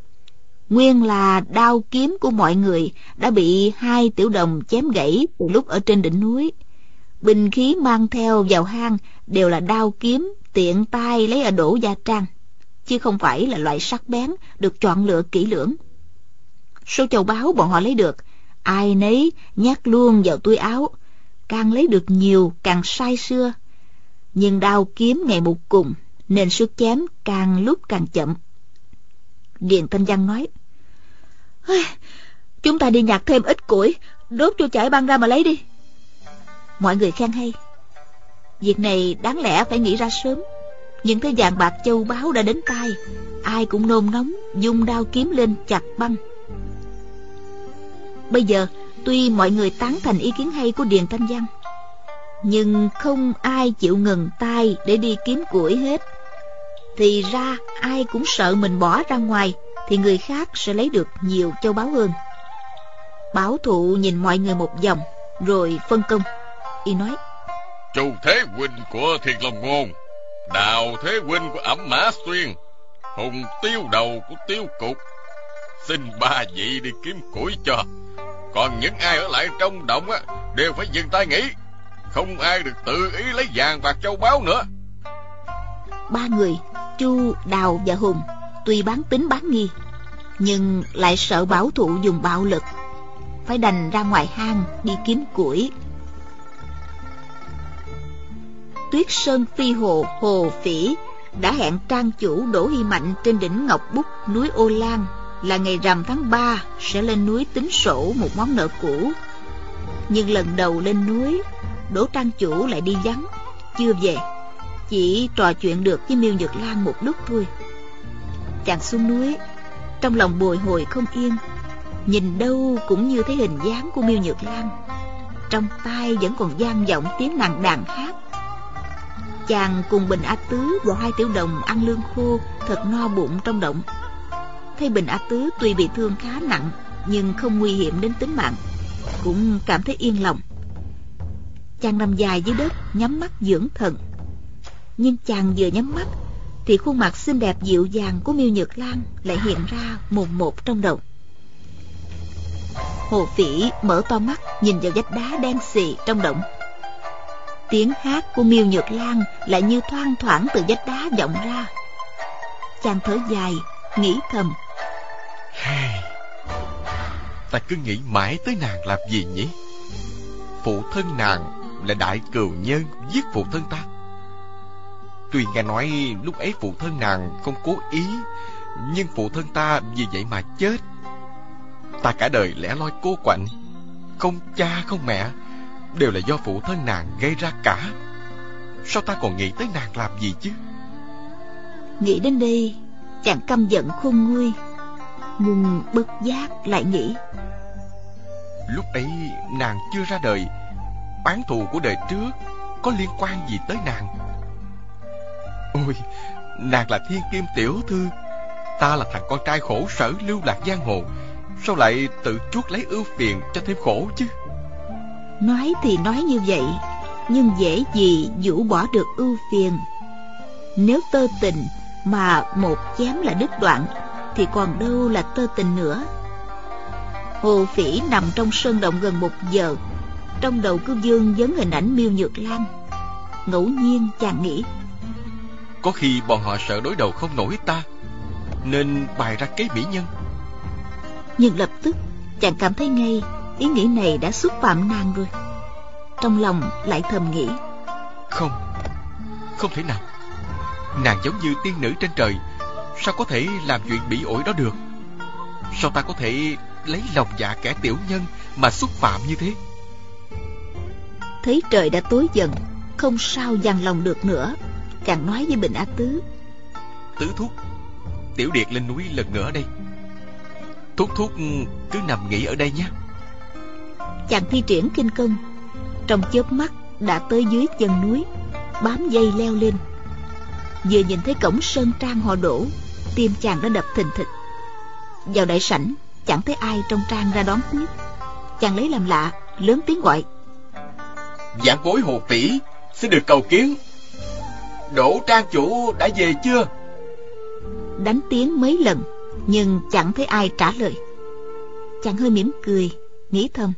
Nguyên là đao kiếm của mọi người đã bị hai tiểu đồng chém gãy từ lúc ở trên đỉnh núi. Binh khí mang theo vào hang đều là đao kiếm tiện tay lấy ở Đỗ Gia Trang, chứ không phải là loại sắc bén được chọn lựa kỹ lưỡng. Số châu báu bọn họ lấy được, ai nấy nhét luôn vào túi áo, càng lấy được nhiều càng say sưa. Nhưng đao kiếm ngày một cùng, nên sức chém càng lúc càng chậm. Điền Thanh Văn nói: Chúng ta đi nhặt thêm ít củi, đốt cho chải băng ra mà lấy đi. Mọi người khen hay. Việc này đáng lẽ phải nghĩ ra sớm, nhưng thấy vàng bạc châu báu đã đến tay, ai cũng nôn nóng dung đao kiếm lên chặt băng. Bây giờ tuy mọi người tán thành ý kiến hay của Điền Thanh Văn, nhưng không ai chịu ngừng tay để đi kiếm củi hết. Thì ra ai cũng sợ mình bỏ ra ngoài thì người khác sẽ lấy được nhiều châu báu hơn. Bảo Thụ nhìn mọi người một vòng rồi phân công. Y nói: Chu Thế Huynh của Thiên Long Ngôn, Đào Thế Huynh của Ẩm Mã Xuyên, Hùng Tiêu Đầu của Tiêu Cục, xin ba vị đi kiếm củi cho. Còn những ai ở lại trong động á, đều phải dừng tay nghỉ, không ai được tự ý lấy vàng bạc châu báu nữa. Ba người Chu, Đào và Hùng tuy bán tín bán nghi, nhưng lại sợ Bảo Thụ dùng bạo lực, phải đành ra ngoài hang đi kiếm củi. Tuyết Sơn Phi Hồ Hồ Phỉ đã hẹn trang chủ Đỗ Hy Mạnh trên đỉnh Ngọc Bút núi Ô Lan là ngày rằm tháng ba sẽ lên núi tính sổ một món nợ cũ. Nhưng lần đầu lên núi, Đỗ trang chủ lại đi vắng, chưa về, chỉ trò chuyện được với Miêu Nhược Lan một lúc thôi. Chàng xuống núi, trong lòng bồi hồi không yên, nhìn đâu cũng như thấy hình dáng của Miêu Nhược Lan, trong tai vẫn còn vang vọng tiếng nàng đàn hát. Chàng cùng Bình A Tứ và hai tiểu đồng ăn lương khô thật no bụng trong động. Thấy Bình A Tứ tuy bị thương khá nặng nhưng không nguy hiểm đến tính mạng, cũng cảm thấy yên lòng. Chàng nằm dài dưới đất nhắm mắt dưỡng thần. Nhưng chàng vừa nhắm mắt thì khuôn mặt xinh đẹp dịu dàng của Miêu Nhược Lan lại hiện ra mồn một trong đầu. Hồ Phỉ mở to mắt nhìn vào vách đá đen xì trong động. Tiếng hát của Miêu Nhược Lan lại như thoang thoảng từ vách đá vọng ra. Chàng thở dài, nghĩ thầm: Ta cứ nghĩ mãi tới nàng làm gì nhỉ? Phụ thân nàng là đại cừu nhân giết phụ thân ta. Tuy nghe nói lúc ấy phụ thân nàng không cố ý, nhưng phụ thân ta vì vậy mà chết. Ta cả đời lẻ loi cô quạnh, không cha không mẹ, đều là do phụ thân nàng gây ra cả. Sao ta còn nghĩ tới nàng làm gì chứ? Nghĩ đến đây, chàng căm giận khôn nguôi, nhưng bất giác lại nghĩ: lúc ấy nàng chưa ra đời, oán thù của đời trước có liên quan gì tới nàng? Ôi, nàng là thiên kim tiểu thư, ta là thằng con trai khổ sở lưu lạc giang hồ, sao lại tự chuốc lấy ưu phiền cho thêm khổ chứ? Nói thì nói như vậy, nhưng dễ gì vũ bỏ được ưu phiền. Nếu tơ tình mà một chém là đứt đoạn, thì còn đâu là tơ tình nữa. Hồ Phỉ nằm trong sơn động gần một giờ, trong đầu cứ vương vấn hình ảnh Miêu Nhược Lan. Ngẫu nhiên chàng nghĩ: có khi bọn họ sợ đối đầu không nổi ta, nên bày ra kế mỹ nhân. Nhưng lập tức chàng cảm thấy ngay ý nghĩ này đã xúc phạm nàng rồi. Trong lòng lại thầm nghĩ: Không, không thể nào. Nàng giống như tiên nữ trên trời, sao có thể làm chuyện bỉ ổi đó được? Sao ta có thể lấy lòng dạ kẻ tiểu nhân mà xúc phạm như thế? Thấy trời đã tối dần, không sao dằn lòng được nữa, chàng nói với Bình A Tứ: Tứ thúc, Tiểu Điệt lên núi lần nữa đây. Thúc thúc cứ nằm nghỉ ở đây nhé. Chàng thi triển kinh công, trong chớp mắt đã tới dưới chân núi, bám dây leo lên. Vừa nhìn thấy cổng sơn trang họ Đỗ, tim chàng đã đập thình thịch. Vào đại sảnh, chẳng thấy ai trong trang ra đón tiếp. Chàng lấy làm lạ, lớn tiếng gọi: Vạn bối Hồ Phỉ xin được cầu kiến. Đỗ trang chủ đã về chưa? Đánh tiếng mấy lần, nhưng chẳng thấy ai trả lời. Chàng hơi mỉm cười, nghĩ thầm: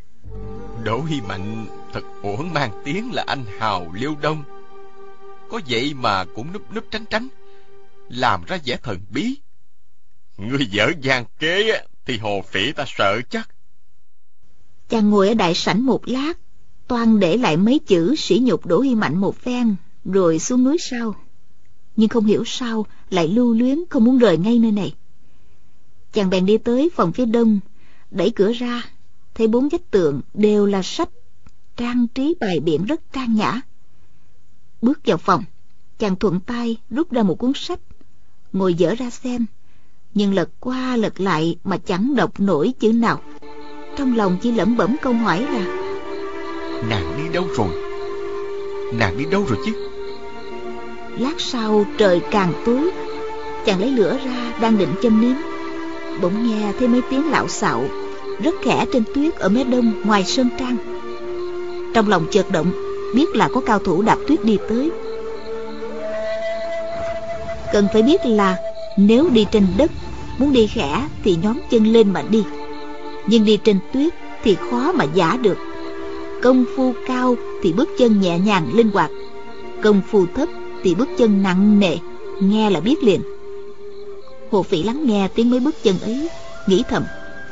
Đỗ Hy Mạnh thật uổng mang tiếng là anh hào Liêu Đông, có vậy mà cũng núp núp tránh tránh, làm ra vẻ thần bí. Người dở dang kế thì Hồ Phỉ ta sợ chắc. Chàng ngồi ở đại sảnh một lát, toan để lại mấy chữ sỉ nhục Đỗ Hy Mạnh một phen, rồi xuống núi sau. Nhưng không hiểu sao lại lưu luyến không muốn rời ngay nơi này. Chàng bèn đi tới phòng phía đông, đẩy cửa ra, thấy bốn vách tường đều là sách, trang trí bài biện rất trang nhã. Bước vào phòng, chàng thuận tay rút ra một cuốn sách, ngồi dở ra xem, nhưng lật qua lật lại mà chẳng đọc nổi chữ nào. Trong lòng chỉ lẩm bẩm câu hỏi là: nàng đi đâu rồi? Nàng đi đâu rồi chứ? Lát sau trời càng tối, chàng lấy lửa ra đang định châm nến, bỗng nghe thấy mấy tiếng lạo xạo rất khẽ trên tuyết ở mé đông ngoài sơn trang. Trong lòng chợt động, biết là có cao thủ đạp tuyết đi tới. Cần phải biết là nếu đi trên đất, muốn đi khẽ thì nhón chân lên mà đi, nhưng đi trên tuyết thì khó mà vả được. Công phu cao thì bước chân nhẹ nhàng linh hoạt, công phu thấp thì bước chân nặng nề, nghe là biết liền. Hồ Phỉ lắng nghe tiếng mấy bước chân ấy, nghĩ thầm: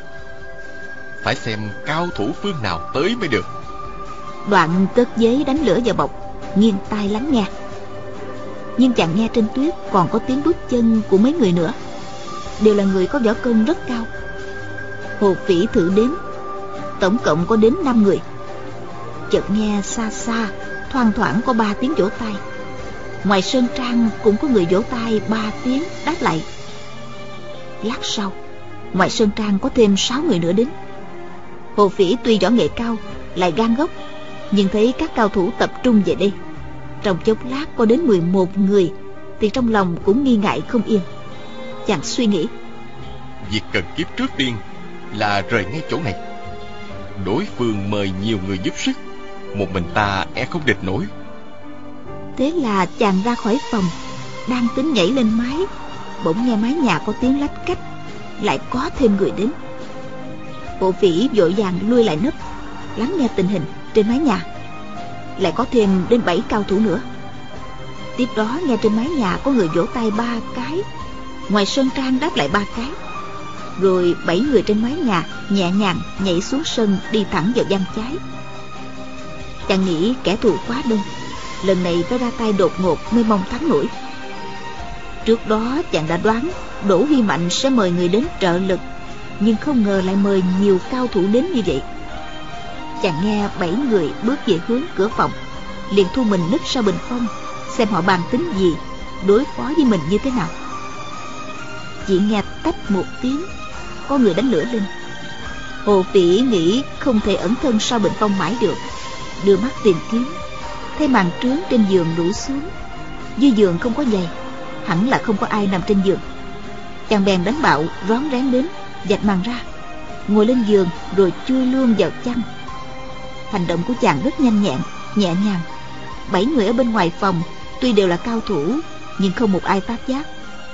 phải xem cao thủ phương nào tới mới được. Đoạn cất giấy đánh lửa vào bọc, nghiêng tai lắng nghe. Nhưng chàng nghe trên tuyết còn có tiếng bước chân của mấy người nữa, đều là người có võ công rất cao. Hồ Phỉ thử đếm, tổng cộng có đến năm người. Chợt nghe xa xa thoang thoảng có ba tiếng vỗ tay. Ngoài sơn trang cũng có người vỗ tay ba tiếng đáp lại. Lát sau, ngoài sơn trang có thêm sáu người nữa đến. Hồ Phỉ tuy võ nghệ cao, lại gan góc, nhưng thấy các cao thủ tập trung về đây, trong chốc lát có đến mười một người, thì trong lòng cũng nghi ngại không yên. Chàng suy nghĩ: việc cần kiếp trước tiên là rời ngay chỗ này. Đối phương mời nhiều người giúp sức, một mình ta e không địch nổi. Thế là chàng ra khỏi phòng, đang tính nhảy lên mái, bỗng nghe mái nhà có tiếng lách cách, lại có thêm người đến. Hồ Phỉ vội vàng lui lại nấp, lắng nghe tình hình trên mái nhà. Lại có thêm đến bảy cao thủ nữa. Tiếp đó nghe trên mái nhà có người vỗ tay ba cái, ngoài sơn trang đáp lại ba cái. Rồi bảy người trên mái nhà nhẹ nhàng nhảy xuống sân, đi thẳng vào gian trái. Chàng nghĩ kẻ thù quá đông, lần này phải ra tay đột ngột mới mong thắng nổi. Trước đó chàng đã đoán Đỗ Huy Mạnh sẽ mời người đến trợ lực, nhưng không ngờ lại mời nhiều cao thủ đến như vậy. Chàng nghe bảy người bước về hướng cửa phòng, liền thu mình núp sau bình phong, xem họ bàn tính gì, đối phó với mình như thế nào. Chỉ nghe tách một tiếng, có người đánh lửa lên. Hồ Phỉ nghĩ không thể ẩn thân sau bình phong mãi được, đưa mắt tìm kiếm, thấy màn trướng trên giường rủ xuống. Dưới giường không có giày, hẳn là không có ai nằm trên giường. Chàng bèn đánh bạo rón rén đến, vạch màn ra, ngồi lên giường rồi chui luôn vào chăn. Hành động của chàng rất nhanh nhẹn, nhẹ nhàng. Bảy người ở bên ngoài phòng tuy đều là cao thủ, nhưng không một ai phát giác.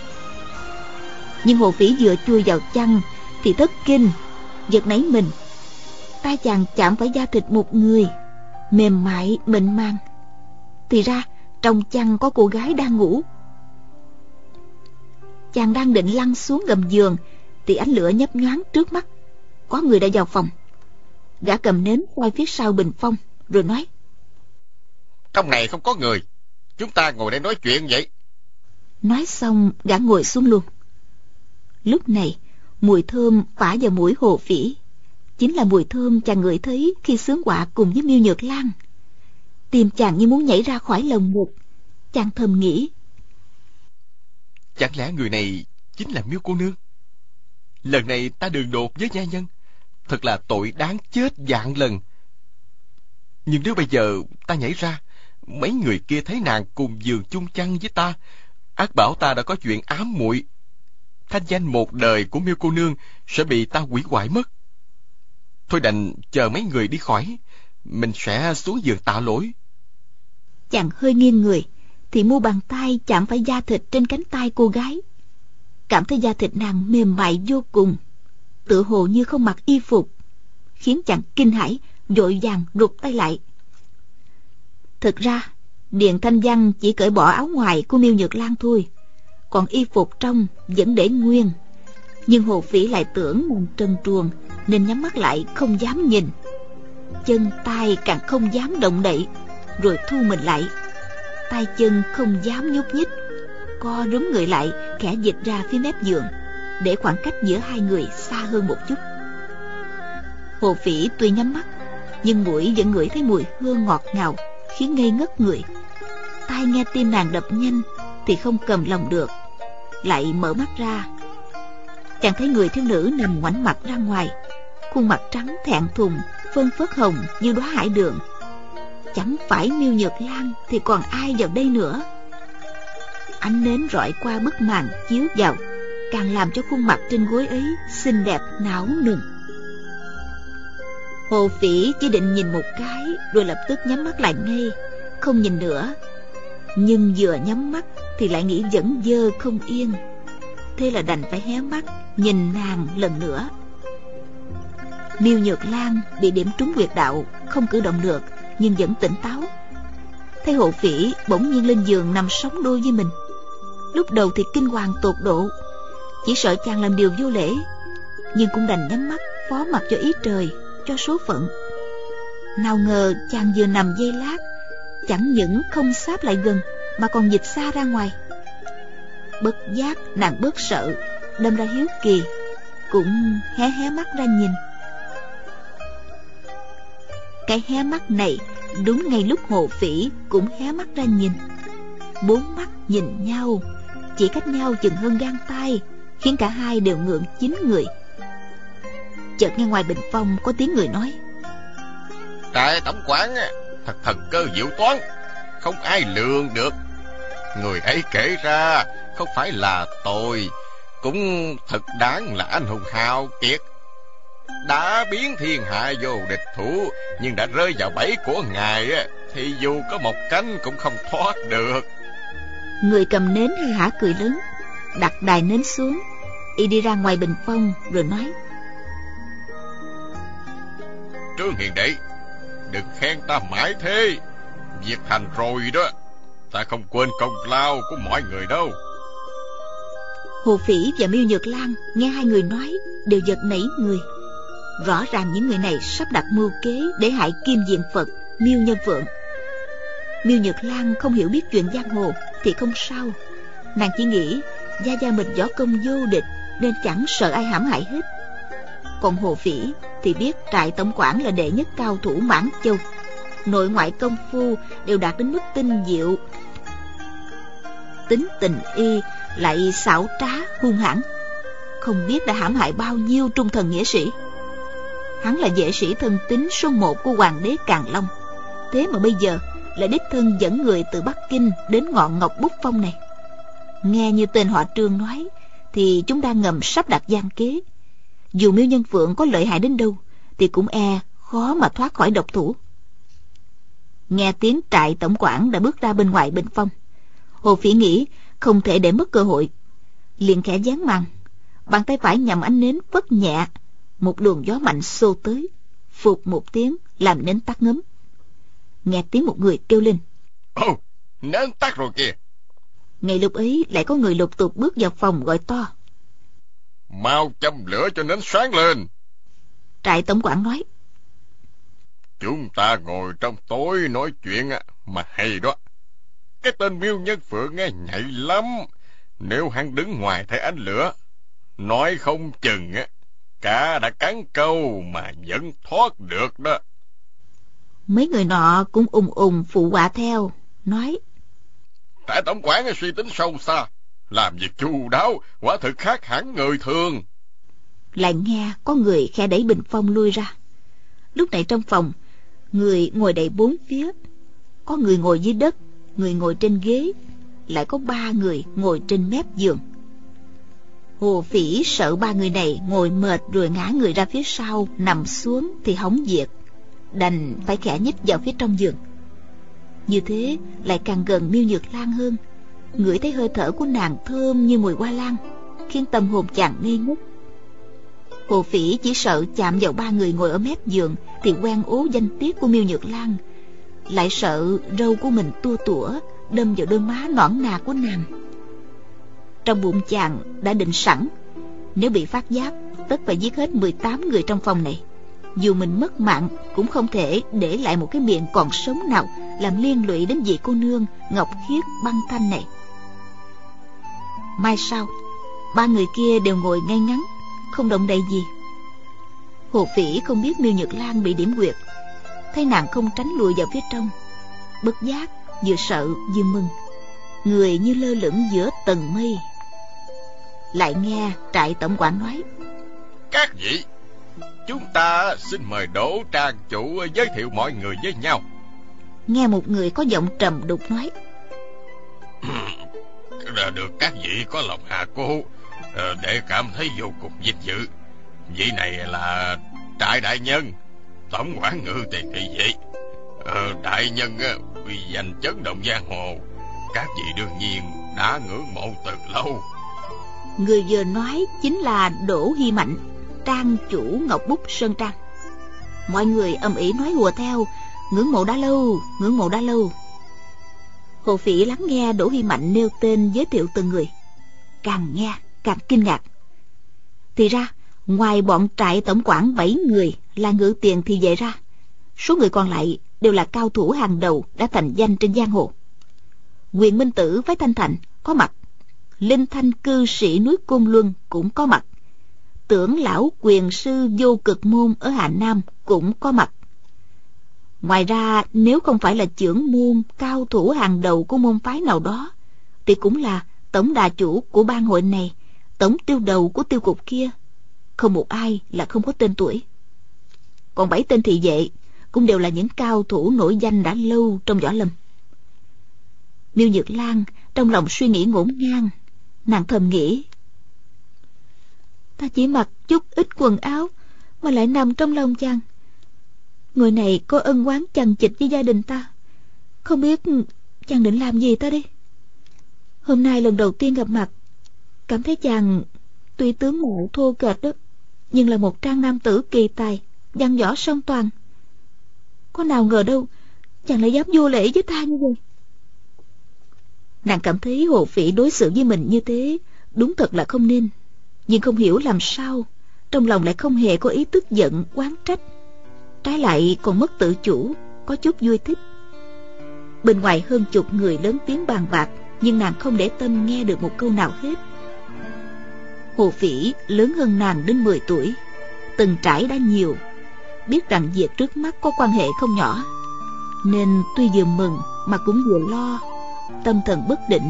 Nhưng Hồ Phỉ vừa chui vào chăn thì thất kinh, giật nảy mình. tay chàng chạm phải da thịt một người, mềm mại mịn màng. Thì ra trong chăn có cô gái đang ngủ. Chàng đang định lăn xuống gầm giường thì ánh lửa nhấp nhoáng trước mắt. Có người đã vào phòng. Gã cầm nến quay phía sau bình phong rồi nói: Trong này không có người, chúng ta ngồi đây nói chuyện vậy. Nói xong gã ngồi xuống luôn. Lúc này mùi thơm phả vào mũi Hồ Phỉ, chính là mùi thơm chàng ngửi thấy khi xướng họa cùng với Miêu Nhược Lan. Tim chàng như muốn nhảy ra khỏi lồng ngực. Chàng thầm nghĩ: Chẳng lẽ người này chính là Miêu cô nương? Lần này ta đường đột với gia nhân, thật là tội đáng chết vạn lần. Nhưng nếu bây giờ ta nhảy ra, mấy người kia thấy nàng cùng giường chung chăn với ta, ác bảo ta đã có chuyện ám muội. Thanh danh một đời của Miêu cô nương sẽ bị ta hủy hoại mất. Thôi đành chờ mấy người đi khỏi, mình sẽ xuống giường tạ lỗi. Chàng hơi nghiêng người thì mu bàn tay chạm phải da thịt trên cánh tay cô gái. Cảm thấy da thịt nàng mềm mại vô cùng, tựa hồ như không mặc y phục, khiến chàng kinh hãi, vội vàng rụt tay lại. Thực ra Điền Thanh Văn chỉ cởi bỏ áo ngoài của Miêu Nhược Lan thôi, còn y phục trong vẫn để nguyên. Nhưng Hồ Phỉ lại tưởng nàng trần truồng nên nhắm mắt lại không dám nhìn, chân tay càng không dám động đậy, rồi thu mình lại. Tay chân không dám nhúc nhích, co rúm người lại, khẽ dịch ra phía mép giường, để khoảng cách giữa hai người xa hơn một chút. Hồ Phỉ tuy nhắm mắt, nhưng mũi vẫn ngửi thấy mùi hương ngọt ngào, khiến ngây ngất người. Tai nghe tim nàng đập nhanh thì không cầm lòng được, lại mở mắt ra. Chàng thấy người thiếu nữ nằm ngoảnh mặt ra ngoài, khuôn mặt trắng thẹn thùng, phơn phớt hồng như đóa hải đường. Chẳng phải Miêu Nhược Lan thì còn ai vào đây nữa. Ánh nến rọi qua bức màn chiếu vào, càng làm cho khuôn mặt trên gối ấy xinh đẹp não nùng. Hồ Phỉ chỉ định nhìn một cái, rồi lập tức nhắm mắt lại ngay, không nhìn nữa. Nhưng vừa nhắm mắt thì lại nghĩ vẫn vơ không yên, thế là đành phải hé mắt nhìn nàng lần nữa. Miêu Nhược Lan bị điểm trúng huyệt đạo, không cử động được, nhưng vẫn tỉnh táo. Thấy Hồ Phỉ bỗng nhiên lên giường nằm sóng đôi với mình, lúc đầu thì kinh hoàng tột độ, chỉ sợ chàng làm điều vô lễ, nhưng cũng đành nhắm mắt phó mặc cho ý trời, cho số phận. Nào ngờ chàng vừa nằm giây lát, chẳng những không sáp lại gần mà còn dịch xa ra ngoài. Bất giác nàng bớt sợ, đâm ra hiếu kỳ, cũng hé hé mắt ra nhìn. Cái hé mắt này đúng ngay lúc Hồ Phỉ cũng hé mắt ra nhìn. Bốn mắt nhìn nhau, chỉ cách nhau chừng hơn gang tay, khiến cả hai đều ngượng chín người. Chợt nghe ngoài bình phong có tiếng người nói: Trại tổng quản thật thần cơ diệu toán, không ai lường được. Người ấy kể ra không phải là tôi, cũng thật đáng là anh hùng hào kiệt, đã biến thiên hạ vô địch thủ, nhưng đã rơi vào bẫy của ngài thì dù có một cánh cũng không thoát được. Người cầm nến hay hả cười lớn, đặt đài nến xuống, y đi ra ngoài bình phong rồi nói: Trương Hiền đệ, đừng khen ta mãi thế, việc thành rồi đó, ta không quên công lao của mọi người đâu. Hồ Phỉ và Miêu Nhược Lan nghe hai người nói đều giật nảy người. Rõ ràng những người này sắp đặt mưu kế để hại Kim Diện Phật, Miêu Nhân Phượng. Miêu Nhược Lan không hiểu biết chuyện giang hồ thì không sao, nàng chỉ nghĩ gia gia mình võ công vô địch nên chẳng sợ ai hãm hại hết. Còn Hồ Phỉ thì biết trại tổng quản là đệ nhất cao thủ Mãn Châu, nội ngoại công phu đều đạt đến mức tinh diệu, tính tình y lại xảo trá hung hãn, không biết đã hãm hại bao nhiêu trung thần nghĩa sĩ. Hắn là vệ sĩ thân tín số một của hoàng đế Càn Long, thế mà bây giờ lại đích thân dẫn người từ Bắc Kinh đến ngọn Ngọc Bút Phong này. Nghe như tên họ Trương nói thì chúng đang ngầm sắp đặt gian kế. Dù Miêu Nhân Phượng có lợi hại đến đâu thì cũng e khó mà thoát khỏi độc thủ. Nghe tiếng trại tổng quản đã bước ra bên ngoài bình phong, Hồ Phỉ nghĩ không thể để mất cơ hội, liền khẽ dán màn, bàn tay phải nhằm ánh nến phất nhẹ, một luồng gió mạnh xô tới, phụt một tiếng làm nến tắt ngấm. Nghe tiếng một người kêu lên: Ồ, nến tắt rồi kìa. Ngay lúc ấy lại có người lục tục bước vào phòng gọi to: Mau châm lửa cho nến sáng lên. Trại tổng quản nói: Chúng ta ngồi trong tối nói chuyện mà hay đó. Cái tên Miêu Nhân Phượng nghe nhạy lắm, nếu hắn đứng ngoài thấy ánh lửa, nói không chừng cá đã cắn câu mà vẫn thoát được đó. Mấy người nọ cũng ùng ùng phụ họa theo, nói: Trại tổng quản suy tính sâu xa, làm việc chu đáo, quả thực khác hẳn người thường. Lại nghe có người khe đẩy bình phong lui ra. Lúc này trong phòng, người ngồi đầy bốn phía, có người ngồi dưới đất, người ngồi trên ghế, lại có ba người ngồi trên mép giường. Hồ Phỉ sợ ba người này ngồi mệt rồi ngã người ra phía sau nằm xuống thì hỏng việc, đành phải khẽ nhích vào phía trong giường. Như thế lại càng gần Miêu Nhược Lan hơn, ngửi thấy hơi thở của nàng thơm như mùi hoa lan, khiến tâm hồn chàng ngây ngất. Hồ Phỉ chỉ sợ chạm vào ba người ngồi ở mép giường thì quen ố danh tiết của Miêu Nhược Lan, lại sợ râu của mình tua tủa đâm vào đôi má nõn nà của nàng. Trong bụng chàng đã định sẵn, nếu bị phát giác tất phải giết hết mười tám người trong phòng này. Dù mình mất mạng cũng không thể để lại một cái miệng còn sống nào làm liên lụy đến vị cô nương Ngọc Khiết Băng Thanh này. Mai sau, ba người kia đều ngồi ngay ngắn, không động đậy gì. Hồ Phỉ không biết Miêu Nhược Lan bị điểm quyệt, thấy nàng không tránh lùi vào phía trong, bất giác vừa sợ vừa mừng, người như lơ lửng giữa tầng mây. Lại nghe trại tổng quản nói: Các vị, chúng ta xin mời Đỗ trang chủ giới thiệu mọi người với nhau. Nghe một người có giọng trầm đục nói: Được các vị có lòng hạ cô, để cảm thấy vô cùng vinh dự. Vị này là Trại đại nhân, tổng quản ngự tiền thị vệ. ờ, Đại nhân uy danh chấn động giang hồ, các vị đương nhiên đã ngưỡng mộ từ lâu. Người vừa nói chính là Đỗ Hy Mạnh, trang chủ Ngọc Bút Sơn Trang. Mọi người ầm ĩ nói hùa theo: ngưỡng mộ đã lâu, ngưỡng mộ đã lâu. Hồ Phỉ lắng nghe Đỗ Hy Mạnh nêu tên giới thiệu từng người, càng nghe càng kinh ngạc. Thì ra ngoài bọn trại tổng quản bảy người là ngự tiền thị vệ ra, số người còn lại đều là cao thủ hàng đầu đã thành danh trên giang hồ. Quyền Minh Tử phái Thanh Thành có mặt, Linh Thanh cư sĩ núi Côn Luân cũng có mặt, Tưởng lão quyền sư Vô Cực môn ở Hà Nam cũng có mặt. Ngoài ra, nếu không phải là chưởng môn cao thủ hàng đầu của môn phái nào đó, thì cũng là tổng đà chủ của bang hội này, tổng tiêu đầu của tiêu cục kia. Không một ai là không có tên tuổi. Còn bảy tên thị vệ cũng đều là những cao thủ nổi danh đã lâu trong võ lâm. Miêu Nhược Lan trong lòng suy nghĩ ngổn ngang, nàng thầm nghĩ: ta chỉ mặc chút ít quần áo mà lại nằm trong lòng chàng. Người này có ân oán chằng chịt với gia đình ta, không biết chàng định làm gì ta đi. Hôm nay lần đầu tiên gặp mặt, cảm thấy chàng tuy tướng mạo thô kệch đó, nhưng là một trang nam tử kỳ tài, văn võ song toàn. Có nào ngờ đâu chàng lại dám vô lễ với ta như vậy. Nàng cảm thấy Hồ Phỉ đối xử với mình như thế đúng thật là không nên, nhưng không hiểu làm sao trong lòng lại không hề có ý tức giận oán trách, trái lại còn mất tự chủ, có chút vui thích. Bên ngoài hơn chục người lớn tiếng bàn bạc, nhưng nàng không để tâm nghe được một câu nào hết. Hồ Phỉ lớn hơn nàng đến mười tuổi, từng trải đã nhiều, biết rằng việc trước mắt có quan hệ không nhỏ, nên tuy vừa mừng mà cũng vừa lo, tâm thần bất định.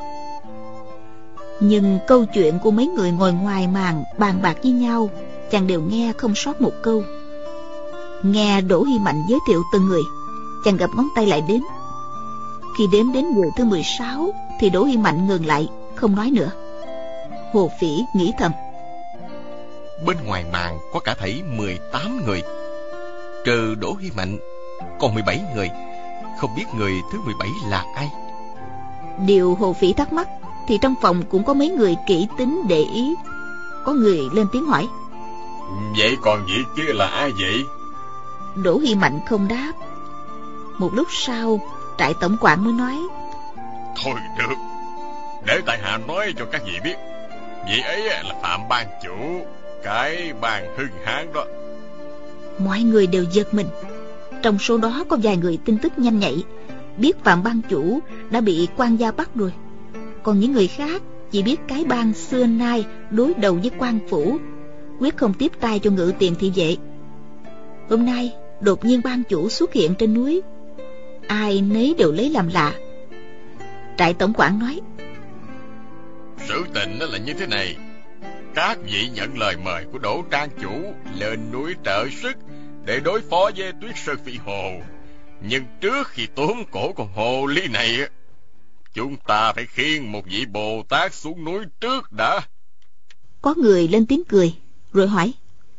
Nhưng câu chuyện của mấy người ngồi ngoài màn bàn bạc với nhau, chàng đều nghe không sót một câu. Nghe Đỗ Hy Mạnh giới thiệu từng người, chàng gập ngón tay lại đếm. Khi đếm đến người thứ mười sáu thì Đỗ Hy Mạnh ngừng lại, không nói nữa. Hồ Phỉ nghĩ thầm: bên ngoài màn có cả thảy mười tám người, trừ Đỗ Hy Mạnh còn mười bảy người, không biết người thứ mười bảy là ai. Điều Hồ Phỉ thắc mắc thì trong phòng cũng có mấy người kỹ tính để ý. Có người lên tiếng hỏi: vậy còn vị kia là ai vậy? Đỗ Hy Mạnh không đáp. Một lúc sau, trại tổng quản mới nói: thôi được, để tại hạ nói cho các vị biết. Vị ấy là Phạm ban chủ, cái bàn Hưng Hán đó. Mọi người đều giật mình. Trong số đó có vài người tin tức nhanh nhạy, biết Phạm ban chủ đã bị quan gia bắt rồi. Còn những người khác chỉ biết cái bang xưa nay đối đầu với quan phủ, quyết không tiếp tay cho ngự tiền thị vệ. Hôm nay đột nhiên ban chủ xuất hiện trên núi, ai nấy đều lấy làm lạ. Trại tổng quản nói: sự tình là như thế này. Các vị nhận lời mời của Đỗ trang chủ lên núi trợ sức để đối phó với Tuyết Sơn Phi Hồ. Nhưng trước khi tóm cổ con hồ ly này, chúng ta phải khiêng một vị Bồ Tát xuống núi trước đã. Có người lên tiếng cười, rồi hỏi: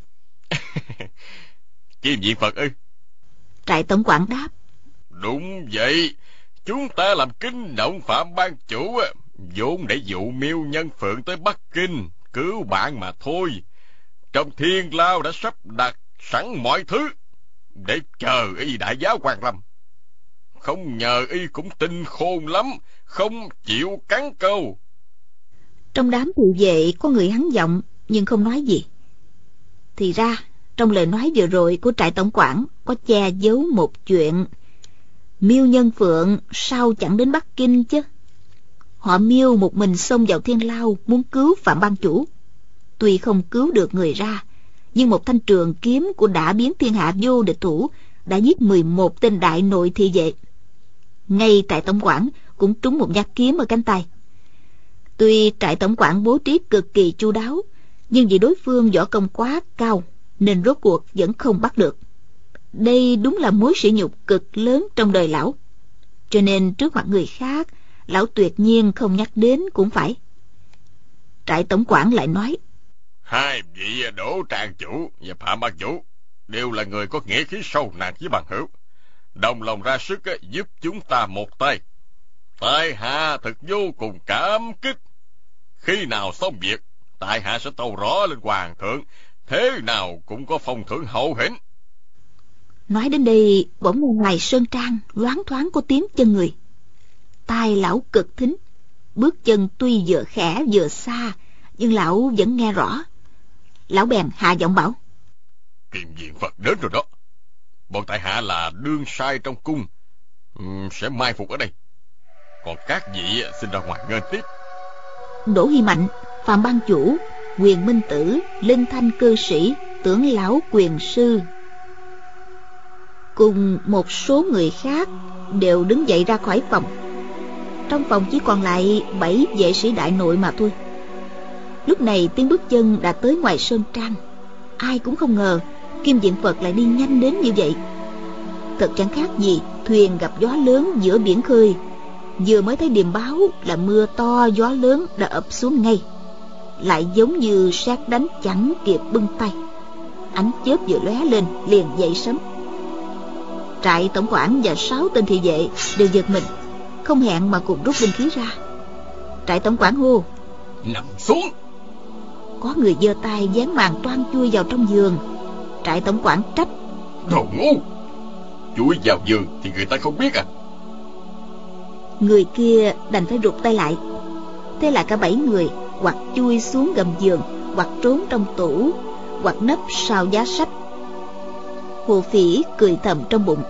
Chiêm diện Phật ư? Trại tổng quản đáp: đúng vậy. Chúng ta làm kinh động Phạm ban chủ, vốn để dụ Miêu Nhân Phượng tới Bắc Kinh cứu bạn mà thôi. Trong thiên lao đã sắp đặt sẵn mọi thứ để chờ y đại giáo Quan Lâm. Không nhờ y cũng tinh khôn lắm, không chịu cắn câu. Trong đám thị vệ có người hắn giọng nhưng không nói gì. Thì ra trong lời nói vừa rồi của trại tổng quản có che giấu một chuyện. Miêu Nhân Phượng sao chẳng đến Bắc Kinh chứ? Họ Miêu một mình xông vào thiên lao muốn cứu Phạm ban chủ. Tuy không cứu được người ra, nhưng một thanh trường kiếm của Đã Biến Thiên Hạ vô địch thủ đã giết mười một tên đại nội thị vệ. Ngay trại tổng quản cũng trúng một nhát kiếm ở cánh tay. Tuy trại tổng quản bố trí cực kỳ chu đáo, nhưng vì đối phương võ công quá cao nên rốt cuộc vẫn không bắt được. Đây đúng là mối sỉ nhục cực lớn trong đời lão. Cho nên trước mặt người khác, lão tuyệt nhiên không nhắc đến cũng phải. Trại tổng quản lại nói: Hai vị Đỗ Tràng chủ và Phạm Ban chủ đều là người có nghĩa khí sâu nặng với bằng hữu, đồng lòng ra sức giúp chúng ta một tay. Tại hạ thật vô cùng cảm kích. Khi nào xong việc, tại hạ sẽ tâu rõ lên hoàng thượng, thế nào cũng có phong thưởng hậu hĩnh. Nói đến đây, bỗng nghe ngoài sơn trang loáng thoáng có tiếng chân người. Tai lão cực thính, bước chân tuy vừa khẽ vừa xa, nhưng lão vẫn nghe rõ. Lão bèn hạ giọng bảo: Kiềm diện Phật đến rồi đó. Bọn tại hạ là đương sai trong cung, uhm, sẽ mai phục ở đây. Còn các vị xin ra ngoài nghênh tiếp. Đỗ Hy Mạnh, Phạm Ban chủ, Quyền Minh Tử, Linh Thanh cư sĩ, Tưởng lão quyền sư cùng một số người khác đều đứng dậy ra khỏi phòng. Trong phòng chỉ còn lại bảy vệ sĩ đại nội mà thôi. Lúc này tiếng bước chân đã tới ngoài sơn trang. Ai cũng không ngờ Kim Diện Phật lại đi nhanh đến như vậy. Thật chẳng khác gì thuyền gặp gió lớn giữa biển khơi. Vừa mới thấy điềm báo là mưa to gió lớn đã ập xuống ngay, lại giống như sét đánh chẳng kịp bưng tay. Ánh chớp vừa lóe lên liền dậy sấm. Trại tổng quản và sáu tên thị vệ đều giật mình, không hẹn mà cùng rút binh khí ra. Trại tổng quản hô: Nằm xuống. Có người giơ tay dán màn toan chui vào trong giường. Trại tổng quản trách: Đồ ngu, chui vào giường thì người ta không biết à? Người kia đành phải rụt tay lại. Thế là cả bảy người hoặc chui xuống gầm giường, hoặc trốn trong tủ, hoặc nấp sau giá sách. Hồ Phỉ cười thầm trong bụng: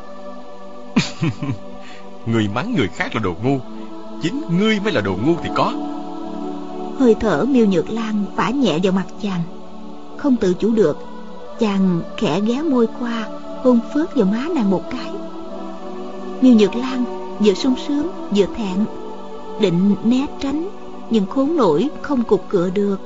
Người mắng người khác là đồ ngu, chính ngươi mới là đồ ngu thì có. Hơi thở Miêu Nhược Lan phả nhẹ vào mặt chàng. Không tự chủ được, chàng khẽ ghé môi qua, hôn phớt vào má nàng một cái. Miêu Nhược Lan vừa sung sướng vừa thẹn, định né tránh nhưng khốn nổi không cục cựa được.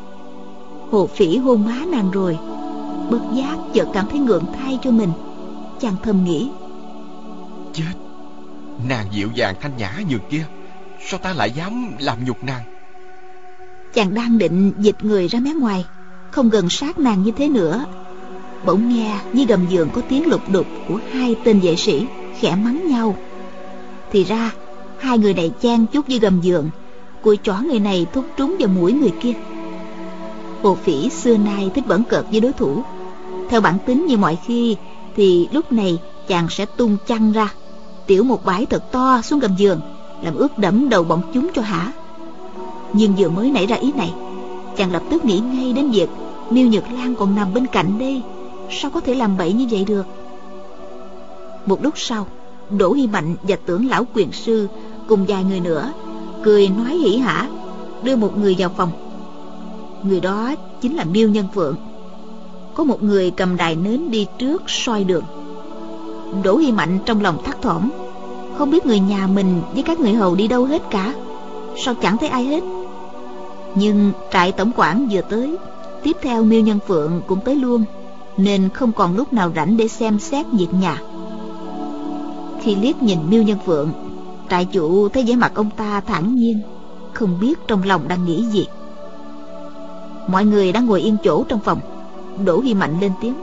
Hồ Phỉ hôn má nàng rồi, bất giác chợt cảm thấy ngượng thay cho mình. Chàng thầm nghĩ: Chết, nàng dịu dàng thanh nhã nhường kia, sao ta lại dám làm nhục nàng? Chàng đang định dịch người ra mé ngoài, không gần sát nàng như thế nữa, bỗng nghe dưới gầm giường có tiếng lục đục của hai tên vệ sĩ khẽ mắng nhau. Thì ra hai người này chen chút dưới gầm giường, cùi chỏ người này thúc trúng vào mũi người kia. Hồ Phỉ xưa nay thích bỡn cợt với đối thủ. Theo bản tính như mọi khi thì lúc này chàng sẽ tung chăn ra, tiểu một bãi thật to xuống gầm giường, làm ướt đẫm đầu bọn chúng cho hả. Nhưng vừa mới nảy ra ý này, chàng lập tức nghĩ ngay đến việc Miêu Nhược Lan còn nằm bên cạnh đây, sao có thể làm bậy như vậy được. Một lúc sau, Đỗ Hy Mạnh và Tưởng lão quyền sư cùng vài người nữa cười nói hỉ hả đưa một người vào phòng. Người đó chính là Miêu Nhân Phượng. Có một người cầm đài nến đi trước soi đường. Đỗ Hy Mạnh trong lòng thắc thỏm, không biết người nhà mình với các người hầu đi đâu hết cả, sao chẳng thấy ai hết. Nhưng trại tổng quản vừa tới, tiếp theo Miêu Nhân Phượng cũng tới luôn, nên không còn lúc nào rảnh để xem xét việc nhà. Khi liếc nhìn Miêu Nhân Phượng, trại chủ thấy vẻ mặt ông ta thản nhiên, không biết trong lòng đang nghĩ gì. Mọi người đang ngồi yên chỗ trong phòng. Đỗ Hy Mạnh lên tiếng: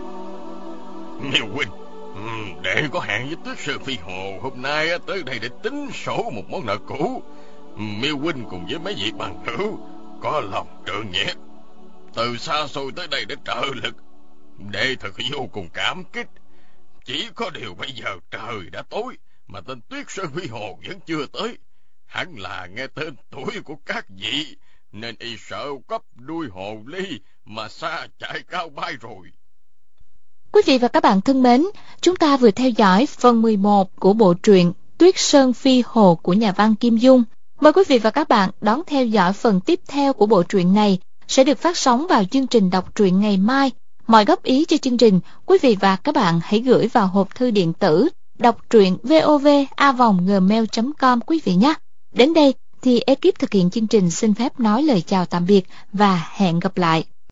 Miêu huynh, đệ có hẹn với Tước Sư Phi Hồ hôm nay tới đây để tính sổ một món nợ cũ. Miêu huynh cùng với mấy vị bằng hữu có lòng trượng nghĩa, từ xa xôi tới đây để trợ lực, đệ thật vô cùng cảm kích. Chỉ có điều bây giờ trời đã tối mà tên Tuyết Sơn Phi Hồ vẫn chưa tới. Hẳn là nghe tên tuổi của các vị nên y sợ cấp đuôi hồ ly mà xa chạy cao bay rồi. Quý vị và các bạn thân mến, chúng ta vừa theo dõi phần mười một của bộ truyện Tuyết Sơn Phi Hồ của nhà văn Kim Dung. Mời quý vị và các bạn đón theo dõi phần tiếp theo của bộ truyện này sẽ được phát sóng vào chương trình đọc truyện ngày mai. Mọi góp ý cho chương trình, quý vị và các bạn hãy gửi vào hộp thư điện tử đọc truyện vov a vòng gmail chấm com quý vị nhé. Đến đây thì ekip thực hiện chương trình xin phép nói lời chào tạm biệt và hẹn gặp lại.